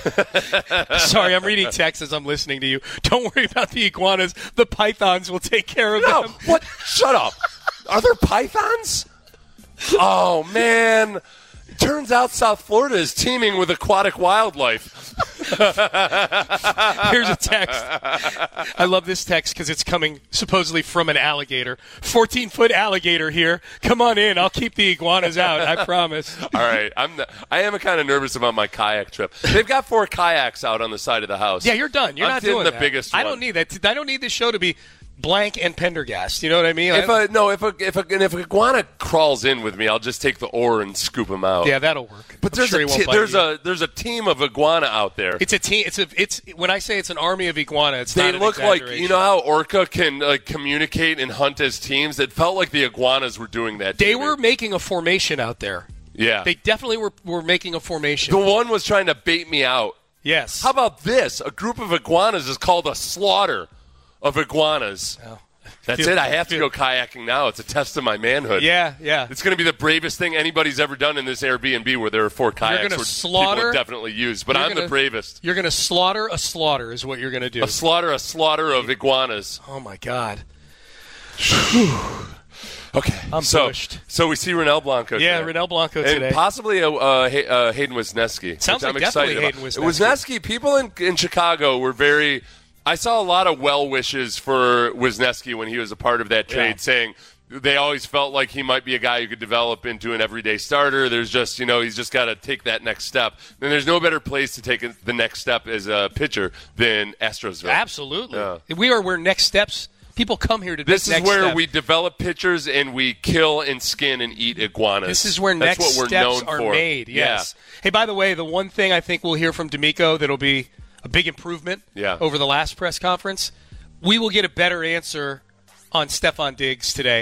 [SPEAKER 5] Sorry, I'm reading text as I'm listening to you. Don't worry about the iguanas. The pythons will take care of
[SPEAKER 6] no,
[SPEAKER 5] them.
[SPEAKER 6] what? Shut up. Are there pythons? Oh man. Turns out South Florida is teeming with aquatic wildlife.
[SPEAKER 5] Here's a text. I love this text because it's coming supposedly from an alligator. fourteen-foot alligator here. Come on in. I'll keep the iguanas out. I promise.
[SPEAKER 6] All right, I'm. The, I am kind of nervous about my kayak trip. They've got four kayaks out on the side of the house.
[SPEAKER 5] Yeah, you're done. You're
[SPEAKER 6] I'm
[SPEAKER 5] not
[SPEAKER 6] getting
[SPEAKER 5] doing
[SPEAKER 6] the
[SPEAKER 5] that.
[SPEAKER 6] biggest
[SPEAKER 5] I
[SPEAKER 6] one.
[SPEAKER 5] don't need that. I don't need this show to be blank and Pendergast. You know what I mean?
[SPEAKER 6] If
[SPEAKER 5] I-
[SPEAKER 6] a no, if a if a and if a iguana crawls in with me, I'll just take the oar and scoop him out.
[SPEAKER 5] yeah, that'll work.
[SPEAKER 6] but
[SPEAKER 5] I'm
[SPEAKER 6] there's
[SPEAKER 5] sure he
[SPEAKER 6] a
[SPEAKER 5] won't
[SPEAKER 6] te-
[SPEAKER 5] bite
[SPEAKER 6] there's
[SPEAKER 5] you.
[SPEAKER 6] a there's a team of iguana out there.
[SPEAKER 5] It's a team. It's a. It's when I say it's an army of iguana. It's
[SPEAKER 6] They
[SPEAKER 5] not an
[SPEAKER 6] look like
[SPEAKER 5] exaggeration.
[SPEAKER 6] you know how orca can like communicate and hunt as teams. It felt like the iguanas were doing that.
[SPEAKER 5] They
[SPEAKER 6] to me.
[SPEAKER 5] were making a formation out there.
[SPEAKER 6] yeah.
[SPEAKER 5] They definitely were. Were making a formation.
[SPEAKER 6] the one was trying to bait me out.
[SPEAKER 5] yes.
[SPEAKER 6] How about this? A group of iguanas is called a slaughter of iguanas.
[SPEAKER 5] Oh.
[SPEAKER 6] That's
[SPEAKER 5] Feel-
[SPEAKER 6] it. I have to
[SPEAKER 5] feel-
[SPEAKER 6] go kayaking now. It's a test of my manhood.
[SPEAKER 5] Yeah, yeah.
[SPEAKER 6] It's going to be the bravest thing anybody's ever done in this Airbnb where there are four kayaks
[SPEAKER 5] gonna
[SPEAKER 6] where
[SPEAKER 5] slaughter-
[SPEAKER 6] people would definitely use. But
[SPEAKER 5] You're
[SPEAKER 6] I'm
[SPEAKER 5] gonna-
[SPEAKER 6] the bravest.
[SPEAKER 5] You're going to slaughter a slaughter is what you're going to do.
[SPEAKER 6] A slaughter, a slaughter of iguanas.
[SPEAKER 5] Oh my God.
[SPEAKER 6] Okay.
[SPEAKER 5] I'm
[SPEAKER 6] so,
[SPEAKER 5] pushed.
[SPEAKER 6] So we see Renell Blanco
[SPEAKER 5] Yeah,
[SPEAKER 6] today.
[SPEAKER 5] Renell Blanco
[SPEAKER 6] and
[SPEAKER 5] today.
[SPEAKER 6] possibly a, uh, Hay- uh, Hayden Wisniewski.
[SPEAKER 5] Sounds
[SPEAKER 6] which I'm
[SPEAKER 5] like definitely
[SPEAKER 6] excited
[SPEAKER 5] Hayden
[SPEAKER 6] about.
[SPEAKER 5] Wisniewski.
[SPEAKER 6] Wisniewski, people in, in Chicago were very... I saw a lot of well wishes for Wisniewski when he was a part of that trade,
[SPEAKER 5] Yeah.
[SPEAKER 6] saying they always felt like he might be a guy who could develop into an everyday starter. There's just, you know, he's just got to take that next step. And there's no better place to take the next step as a pitcher than Astrosville.
[SPEAKER 5] Absolutely.
[SPEAKER 6] Yeah.
[SPEAKER 5] We are where next steps. People come here to
[SPEAKER 6] This
[SPEAKER 5] take
[SPEAKER 6] is
[SPEAKER 5] next
[SPEAKER 6] where
[SPEAKER 5] step.
[SPEAKER 6] we develop pitchers and we kill and skin and eat iguanas.
[SPEAKER 5] This is where
[SPEAKER 6] That's
[SPEAKER 5] next
[SPEAKER 6] what we're
[SPEAKER 5] steps
[SPEAKER 6] known
[SPEAKER 5] are
[SPEAKER 6] for.
[SPEAKER 5] made. Yes.
[SPEAKER 6] Yeah.
[SPEAKER 5] Hey, by the way, the one thing I think we'll hear from D'Amico that'll be a big improvement
[SPEAKER 6] Yeah.
[SPEAKER 5] over the last press conference, we will get a better answer on Stephon Diggs today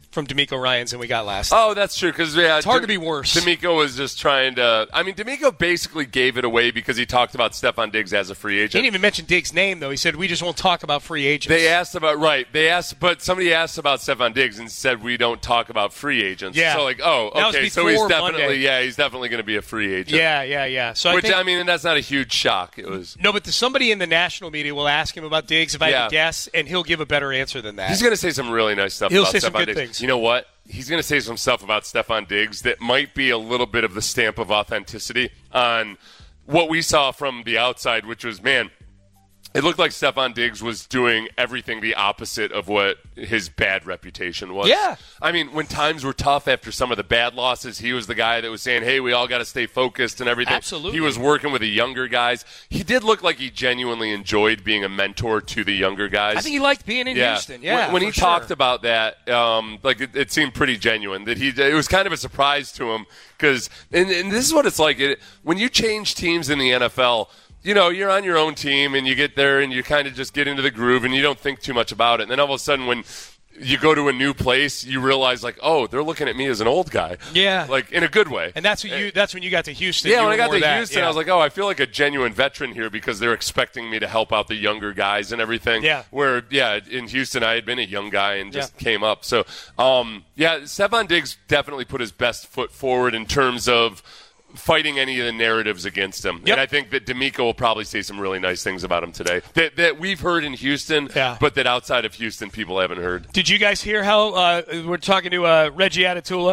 [SPEAKER 5] from D'Amico Ryans than we got last time.
[SPEAKER 6] Oh, that's true. Because yeah,
[SPEAKER 5] it's hard
[SPEAKER 6] D-
[SPEAKER 5] to be worse.
[SPEAKER 6] D'Amico was just trying to. I mean, D'Amico basically gave it away because he talked about Stephon Diggs as a free agent.
[SPEAKER 5] He didn't even mention Diggs' name though. He said we just won't talk about free agents.
[SPEAKER 6] They asked about right. They asked, but somebody asked about Stephon Diggs and said we don't talk about free agents.
[SPEAKER 5] Yeah.
[SPEAKER 6] So like, oh,
[SPEAKER 5] That was
[SPEAKER 6] okay. So he's
[SPEAKER 5] before
[SPEAKER 6] definitely
[SPEAKER 5] Monday.
[SPEAKER 6] yeah, he's definitely going to be a free agent.
[SPEAKER 5] Yeah, yeah, yeah. So
[SPEAKER 6] Which
[SPEAKER 5] I, think,
[SPEAKER 6] I mean, that's not a huge shock. It was.
[SPEAKER 5] No, but the, somebody in the national media will ask him about Diggs if I
[SPEAKER 6] Yeah.
[SPEAKER 5] had to guess, and he'll give a better answer than that.
[SPEAKER 6] He's going to say some really nice stuff
[SPEAKER 5] He'll
[SPEAKER 6] about
[SPEAKER 5] say
[SPEAKER 6] Stephon
[SPEAKER 5] some good
[SPEAKER 6] Diggs.
[SPEAKER 5] things.
[SPEAKER 6] You know what? He's going to say some stuff about Stephon Diggs that might be a little bit of the stamp of authenticity on what we saw from the outside, which was, man, it looked like Stephon Diggs was doing everything the opposite of what his bad reputation was.
[SPEAKER 5] Yeah.
[SPEAKER 6] I mean, when times were tough after some of the bad losses, he was the guy that was saying, hey, we all got to stay focused and everything.
[SPEAKER 5] Absolutely.
[SPEAKER 6] He was working with the younger guys. He did look like he genuinely enjoyed being a mentor to the younger guys.
[SPEAKER 5] I think he liked being in Houston. Yeah,
[SPEAKER 6] When, when he
[SPEAKER 5] for
[SPEAKER 6] talked
[SPEAKER 5] sure.
[SPEAKER 6] about that, um, like it, it seemed pretty genuine. That he, it was kind of a surprise to him because, and, and this is what it's like it, when you change teams in the N F L. You know, you're on your own team, and you get there, and you kind of just get into the groove, and you don't think too much about it. And then all of a sudden, when you go to a new place, you realize, like, oh, they're looking at me as an old guy.
[SPEAKER 5] Yeah.
[SPEAKER 6] Like, in a good way.
[SPEAKER 5] And that's what you. That's when you got to Houston.
[SPEAKER 6] Yeah,
[SPEAKER 5] you
[SPEAKER 6] when I
[SPEAKER 5] were
[SPEAKER 6] got
[SPEAKER 5] more
[SPEAKER 6] to
[SPEAKER 5] that,
[SPEAKER 6] Houston,
[SPEAKER 5] yeah.
[SPEAKER 6] I was like, oh, I feel like a genuine veteran here because they're expecting me to help out the younger guys and everything.
[SPEAKER 5] Yeah.
[SPEAKER 6] Where, yeah, in Houston, I had been a young guy and just
[SPEAKER 5] Yeah.
[SPEAKER 6] came up. So, um, yeah, Stephon Diggs definitely put his best foot forward in terms of fighting any of the narratives against him.
[SPEAKER 5] Yep.
[SPEAKER 6] And I think that D'Amico will probably say some really nice things about him today that, that we've heard in Houston,
[SPEAKER 5] Yeah.
[SPEAKER 6] but that outside of Houston people haven't heard.
[SPEAKER 5] Did you guys hear how uh, we're talking to uh, Reggie Atatula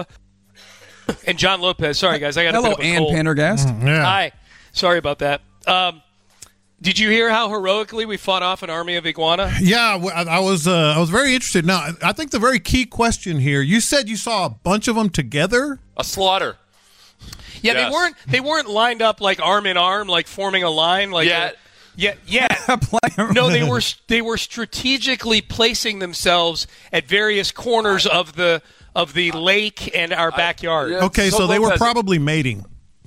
[SPEAKER 5] and John Lopez? Sorry, guys, I got a
[SPEAKER 12] Hello,
[SPEAKER 5] bit of a
[SPEAKER 12] Ann
[SPEAKER 5] cold.
[SPEAKER 12] Pendergast.
[SPEAKER 13] Yeah.
[SPEAKER 5] Hi. Sorry about that. Um, did you hear how heroically we fought off an army of iguana?
[SPEAKER 13] Yeah, w- I I was uh, I was very interested. Now, I think the very key question here, you said you saw a bunch of them together?
[SPEAKER 6] A slaughter.
[SPEAKER 5] Yeah,
[SPEAKER 6] Yes.
[SPEAKER 5] they weren't. They weren't lined up like arm in arm, like forming a line. Like
[SPEAKER 6] Yeah.
[SPEAKER 5] a- yeah, yeah. No, they were they were strategically placing themselves at various corners of the of the lake and our backyard.
[SPEAKER 6] yeah.
[SPEAKER 13] Okay, so,
[SPEAKER 6] So
[SPEAKER 13] they were
[SPEAKER 6] Lopez-
[SPEAKER 13] probably mating.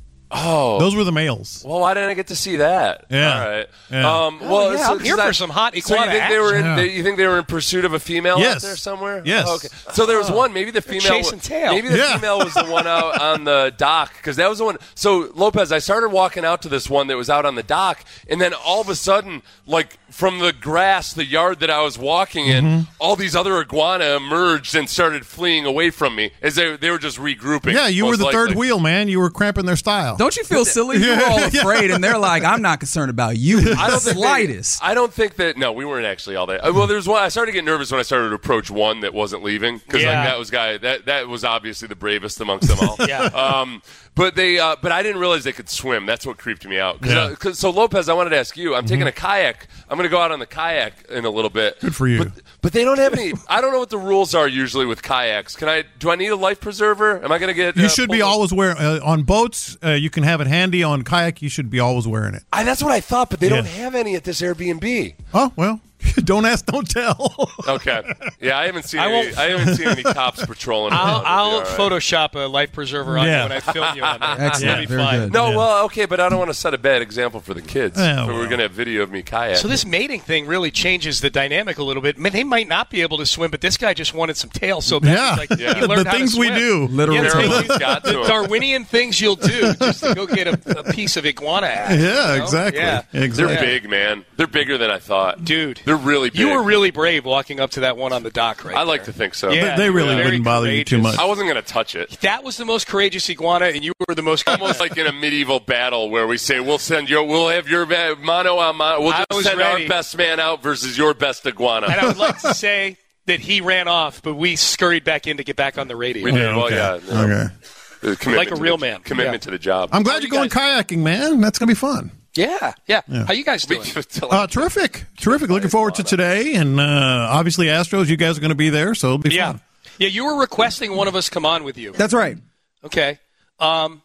[SPEAKER 6] Oh.
[SPEAKER 13] Those were the males.
[SPEAKER 6] Well, why didn't I get to see that?
[SPEAKER 13] Yeah.
[SPEAKER 6] All right.
[SPEAKER 13] Yeah.
[SPEAKER 6] Um, well,
[SPEAKER 5] yeah,
[SPEAKER 6] so,
[SPEAKER 5] I'm here
[SPEAKER 6] 'cause
[SPEAKER 5] for
[SPEAKER 6] I-
[SPEAKER 5] some hot
[SPEAKER 6] So you
[SPEAKER 5] iguana
[SPEAKER 6] think they were in?
[SPEAKER 13] action.
[SPEAKER 6] They, you think they were in pursuit of a female
[SPEAKER 13] Yes.
[SPEAKER 6] out there somewhere?
[SPEAKER 13] Yes.
[SPEAKER 6] Okay. So there was one. Maybe the
[SPEAKER 5] They're
[SPEAKER 6] female.
[SPEAKER 5] chasing tail.
[SPEAKER 6] Maybe the
[SPEAKER 13] Yeah.
[SPEAKER 6] female was the one out on the dock because that was the one. So Lopez, I started walking out to this one that was out on the dock, and then all of a sudden, like from the grass, the yard that I was walking in,
[SPEAKER 13] Mm-hmm.
[SPEAKER 6] all these other iguana emerged and started fleeing away from me as they they were just regrouping.
[SPEAKER 13] Yeah, you were
[SPEAKER 6] most
[SPEAKER 13] the third
[SPEAKER 6] likely.
[SPEAKER 13] wheel, man. You were cramping their style.
[SPEAKER 12] Don't you feel silly? You were all afraid, and they're like, I'm not concerned about you.
[SPEAKER 6] I don't think they-
[SPEAKER 12] Slightest.
[SPEAKER 6] I don't think that. No, we weren't actually all there. Uh, Well, there's one. I started to get nervous when I started to approach one that wasn't leaving because
[SPEAKER 5] Yeah.
[SPEAKER 6] like that was guy that that was obviously the bravest amongst them all.
[SPEAKER 5] Yeah.
[SPEAKER 6] Um, but they. Uh, but I didn't realize they could swim. That's what creeped me out. Cause,
[SPEAKER 13] Yeah.
[SPEAKER 6] uh, 'cause- so Lopez, I wanted to ask you. I'm taking a kayak. I'm going to go out on the kayak in a little bit.
[SPEAKER 13] Good for you.
[SPEAKER 6] But, but they don't have any. I don't know what the rules are usually with kayaks. Can I? Do I need a life preserver? Am I going to get?
[SPEAKER 13] You
[SPEAKER 6] uh,
[SPEAKER 13] should be
[SPEAKER 6] pulled-
[SPEAKER 13] always wearing uh, on boats. Uh, you can have it handy. On kayak, you should be always wearing it.
[SPEAKER 6] I, that's what I thought, but they
[SPEAKER 13] Yeah.
[SPEAKER 6] don't have any at this Airbnb.
[SPEAKER 13] Oh well, don't ask, don't tell.
[SPEAKER 6] Okay. Yeah, I haven't seen.
[SPEAKER 5] I
[SPEAKER 6] any,
[SPEAKER 5] won't-
[SPEAKER 6] I haven't seen any cops patrolling.
[SPEAKER 5] I'll,
[SPEAKER 6] around.
[SPEAKER 5] I'll
[SPEAKER 6] It'll be all right.
[SPEAKER 5] Photoshop a life preserver on
[SPEAKER 13] Yeah.
[SPEAKER 5] you when I film you on there.
[SPEAKER 12] Excellent.
[SPEAKER 5] It'll be
[SPEAKER 12] Very
[SPEAKER 5] fine.
[SPEAKER 12] good.
[SPEAKER 6] No,
[SPEAKER 13] Yeah.
[SPEAKER 6] well, okay, but I don't want to set a bad example for the kids.
[SPEAKER 13] Yeah,
[SPEAKER 6] so we're
[SPEAKER 13] well.
[SPEAKER 6] going to have video of me kayak.
[SPEAKER 5] So this mating thing really changes the dynamic a little bit. I mean, they might not be able to swim, but this guy just wanted some tail so bad.
[SPEAKER 13] Yeah.
[SPEAKER 5] He's like,
[SPEAKER 6] Yeah.
[SPEAKER 5] he learned
[SPEAKER 13] The
[SPEAKER 5] how to
[SPEAKER 13] things we
[SPEAKER 5] swim.
[SPEAKER 13] do.
[SPEAKER 12] Literally.
[SPEAKER 5] Yeah,
[SPEAKER 6] There
[SPEAKER 5] the
[SPEAKER 6] was
[SPEAKER 5] things-
[SPEAKER 6] got to
[SPEAKER 5] the
[SPEAKER 6] him.
[SPEAKER 5] Darwinian things you'll do just to go get a, a piece of iguana ass.
[SPEAKER 13] Yeah,
[SPEAKER 5] you know?
[SPEAKER 13] exactly.
[SPEAKER 5] Yeah.
[SPEAKER 13] Exactly.
[SPEAKER 6] They're big, man. They're bigger than I thought.
[SPEAKER 5] Dude.
[SPEAKER 6] They're really big.
[SPEAKER 5] You were really brave walking up to that one on the dock right
[SPEAKER 6] I like
[SPEAKER 5] there.
[SPEAKER 6] to think so.
[SPEAKER 5] Yeah.
[SPEAKER 13] They really
[SPEAKER 5] Very
[SPEAKER 13] wouldn't bother you too
[SPEAKER 5] courageous.
[SPEAKER 13] much.
[SPEAKER 6] I wasn't going to touch it.
[SPEAKER 5] That was the most courageous iguana, and you were the most
[SPEAKER 6] Almost like in a medieval battle where we say, we'll send your, we'll have your va- mano a mano. We'll
[SPEAKER 5] I
[SPEAKER 6] just
[SPEAKER 5] was
[SPEAKER 6] send
[SPEAKER 5] ready.
[SPEAKER 6] our best man out versus your best iguana.
[SPEAKER 5] And I would like to say that he ran off, but we scurried back in to get back on the radio.
[SPEAKER 6] we did.
[SPEAKER 13] Yeah,
[SPEAKER 6] Well,
[SPEAKER 13] okay.
[SPEAKER 6] yeah. no.
[SPEAKER 13] Okay.
[SPEAKER 6] Uh, commitment
[SPEAKER 5] Like a
[SPEAKER 6] to
[SPEAKER 5] real
[SPEAKER 6] the-
[SPEAKER 5] man.
[SPEAKER 6] Commitment
[SPEAKER 5] Yeah.
[SPEAKER 6] to the job.
[SPEAKER 13] I'm glad
[SPEAKER 5] How
[SPEAKER 13] you're
[SPEAKER 5] you
[SPEAKER 13] going
[SPEAKER 5] guys-
[SPEAKER 13] kayaking, man. That's gonna be fun.
[SPEAKER 5] Yeah, yeah,
[SPEAKER 13] Yeah.
[SPEAKER 5] How you guys doing?
[SPEAKER 13] Uh, terrific, terrific. Looking forward to today, and uh, obviously Astros. You guys are going to be there, so it'll be
[SPEAKER 5] Yeah.
[SPEAKER 13] fun.
[SPEAKER 5] Yeah, you were requesting one of us come on with you.
[SPEAKER 12] That's right.
[SPEAKER 5] Okay. Um,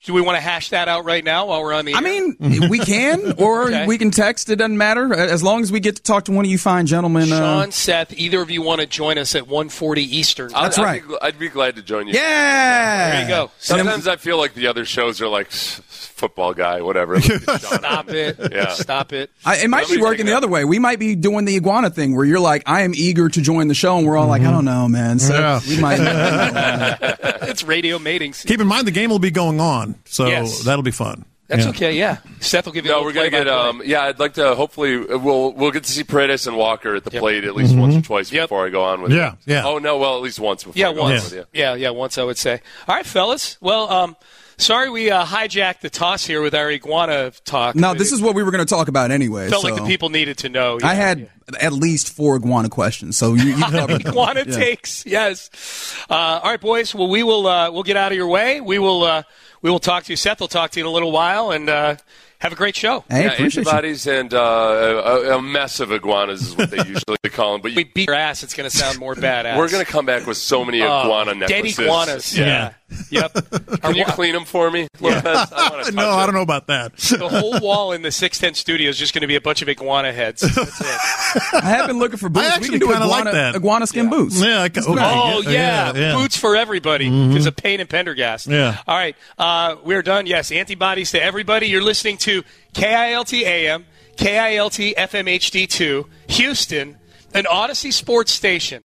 [SPEAKER 5] Do we want to hash that out right now while we're on the air?
[SPEAKER 12] I mean, we can, or
[SPEAKER 5] Okay.
[SPEAKER 12] we can text. It doesn't matter. As long as we get to talk to one of you fine gentlemen.
[SPEAKER 5] Sean,
[SPEAKER 12] Uh,
[SPEAKER 5] Seth, either of you want to join us at one forty Eastern?
[SPEAKER 12] That's
[SPEAKER 6] I'd,
[SPEAKER 12] right.
[SPEAKER 6] I'd be, I'd be glad to join you.
[SPEAKER 12] yeah.
[SPEAKER 5] There you go.
[SPEAKER 6] Sometimes I feel like the other shows are like football guy, whatever.
[SPEAKER 5] Stop it.
[SPEAKER 6] Yeah.
[SPEAKER 5] Stop it.
[SPEAKER 12] I, it might
[SPEAKER 6] Let me
[SPEAKER 12] be working
[SPEAKER 6] take
[SPEAKER 12] the
[SPEAKER 6] that.
[SPEAKER 12] other way. We might be doing the iguana thing where you're like, I am eager to join the show, and we're all like, I don't know, man. So
[SPEAKER 13] Yeah.
[SPEAKER 12] we might.
[SPEAKER 5] It's radio mating season.
[SPEAKER 13] Keep in mind the game will be going on, so
[SPEAKER 5] Yes.
[SPEAKER 13] that'll be fun.
[SPEAKER 5] That's
[SPEAKER 13] Yeah.
[SPEAKER 5] okay, yeah. Seth will give you a
[SPEAKER 6] No,
[SPEAKER 5] little
[SPEAKER 6] we're gonna get.
[SPEAKER 5] play-by-play.
[SPEAKER 6] Um, yeah, I'd like to. Hopefully, we'll we'll get to see Paredes and Walker at the
[SPEAKER 5] Yep.
[SPEAKER 6] plate at least once or twice
[SPEAKER 5] Yep.
[SPEAKER 6] before I go on with
[SPEAKER 13] Yeah,
[SPEAKER 6] it.
[SPEAKER 13] yeah.
[SPEAKER 6] Oh no, well at least once before
[SPEAKER 5] Yeah,
[SPEAKER 6] I go
[SPEAKER 5] once.
[SPEAKER 6] on with you.
[SPEAKER 5] Yeah, yeah, once I would say. All right, fellas. Well, um, sorry we uh, hijacked the toss here with our iguana talk.
[SPEAKER 12] No, this is what we were going to talk about anyway.
[SPEAKER 5] Felt
[SPEAKER 12] so.
[SPEAKER 5] like the people needed to know.
[SPEAKER 12] I
[SPEAKER 5] Yeah.
[SPEAKER 12] had at least four iguana questions, so you, you covered them.
[SPEAKER 5] Iguana
[SPEAKER 12] Yeah.
[SPEAKER 5] takes, yes. Uh, all right, boys. Well, we will uh, we'll get out of your way. We will uh, we will talk to you. Seth will talk to you in a little while, and uh, have a great show.
[SPEAKER 12] Hey,
[SPEAKER 6] Yeah,
[SPEAKER 12] appreciate you.
[SPEAKER 6] antibodies and uh, a, a mess of iguanas is what they usually call them. But
[SPEAKER 5] We
[SPEAKER 6] you,
[SPEAKER 5] beat your ass. It's going to sound more badass.
[SPEAKER 6] we're going to come back with so many
[SPEAKER 5] Oh,
[SPEAKER 6] iguana
[SPEAKER 5] dead
[SPEAKER 6] necklaces.
[SPEAKER 5] iguanas. Yeah. Yep.
[SPEAKER 6] Can you clean them for me, Lopez? I want to
[SPEAKER 13] No, I don't know about that.
[SPEAKER 5] The whole wall in the six ten studio is just going to be a bunch of iguana heads. That's it.
[SPEAKER 12] I have been looking for boots.
[SPEAKER 13] I
[SPEAKER 12] we
[SPEAKER 13] actually
[SPEAKER 12] can do
[SPEAKER 13] kinda
[SPEAKER 12] iguana,
[SPEAKER 13] like that.
[SPEAKER 12] iguana skin boots.
[SPEAKER 13] Yeah, I ca- okay.
[SPEAKER 5] Oh, yeah.
[SPEAKER 13] yeah, yeah.
[SPEAKER 5] Boots for everybody because of Pain and Pendergast.
[SPEAKER 13] Yeah.
[SPEAKER 5] All right. Uh, we're done. Yes. Antibodies to everybody. You're listening to K I L T A M, K I L T F M H D two, Houston, an Odyssey sports station.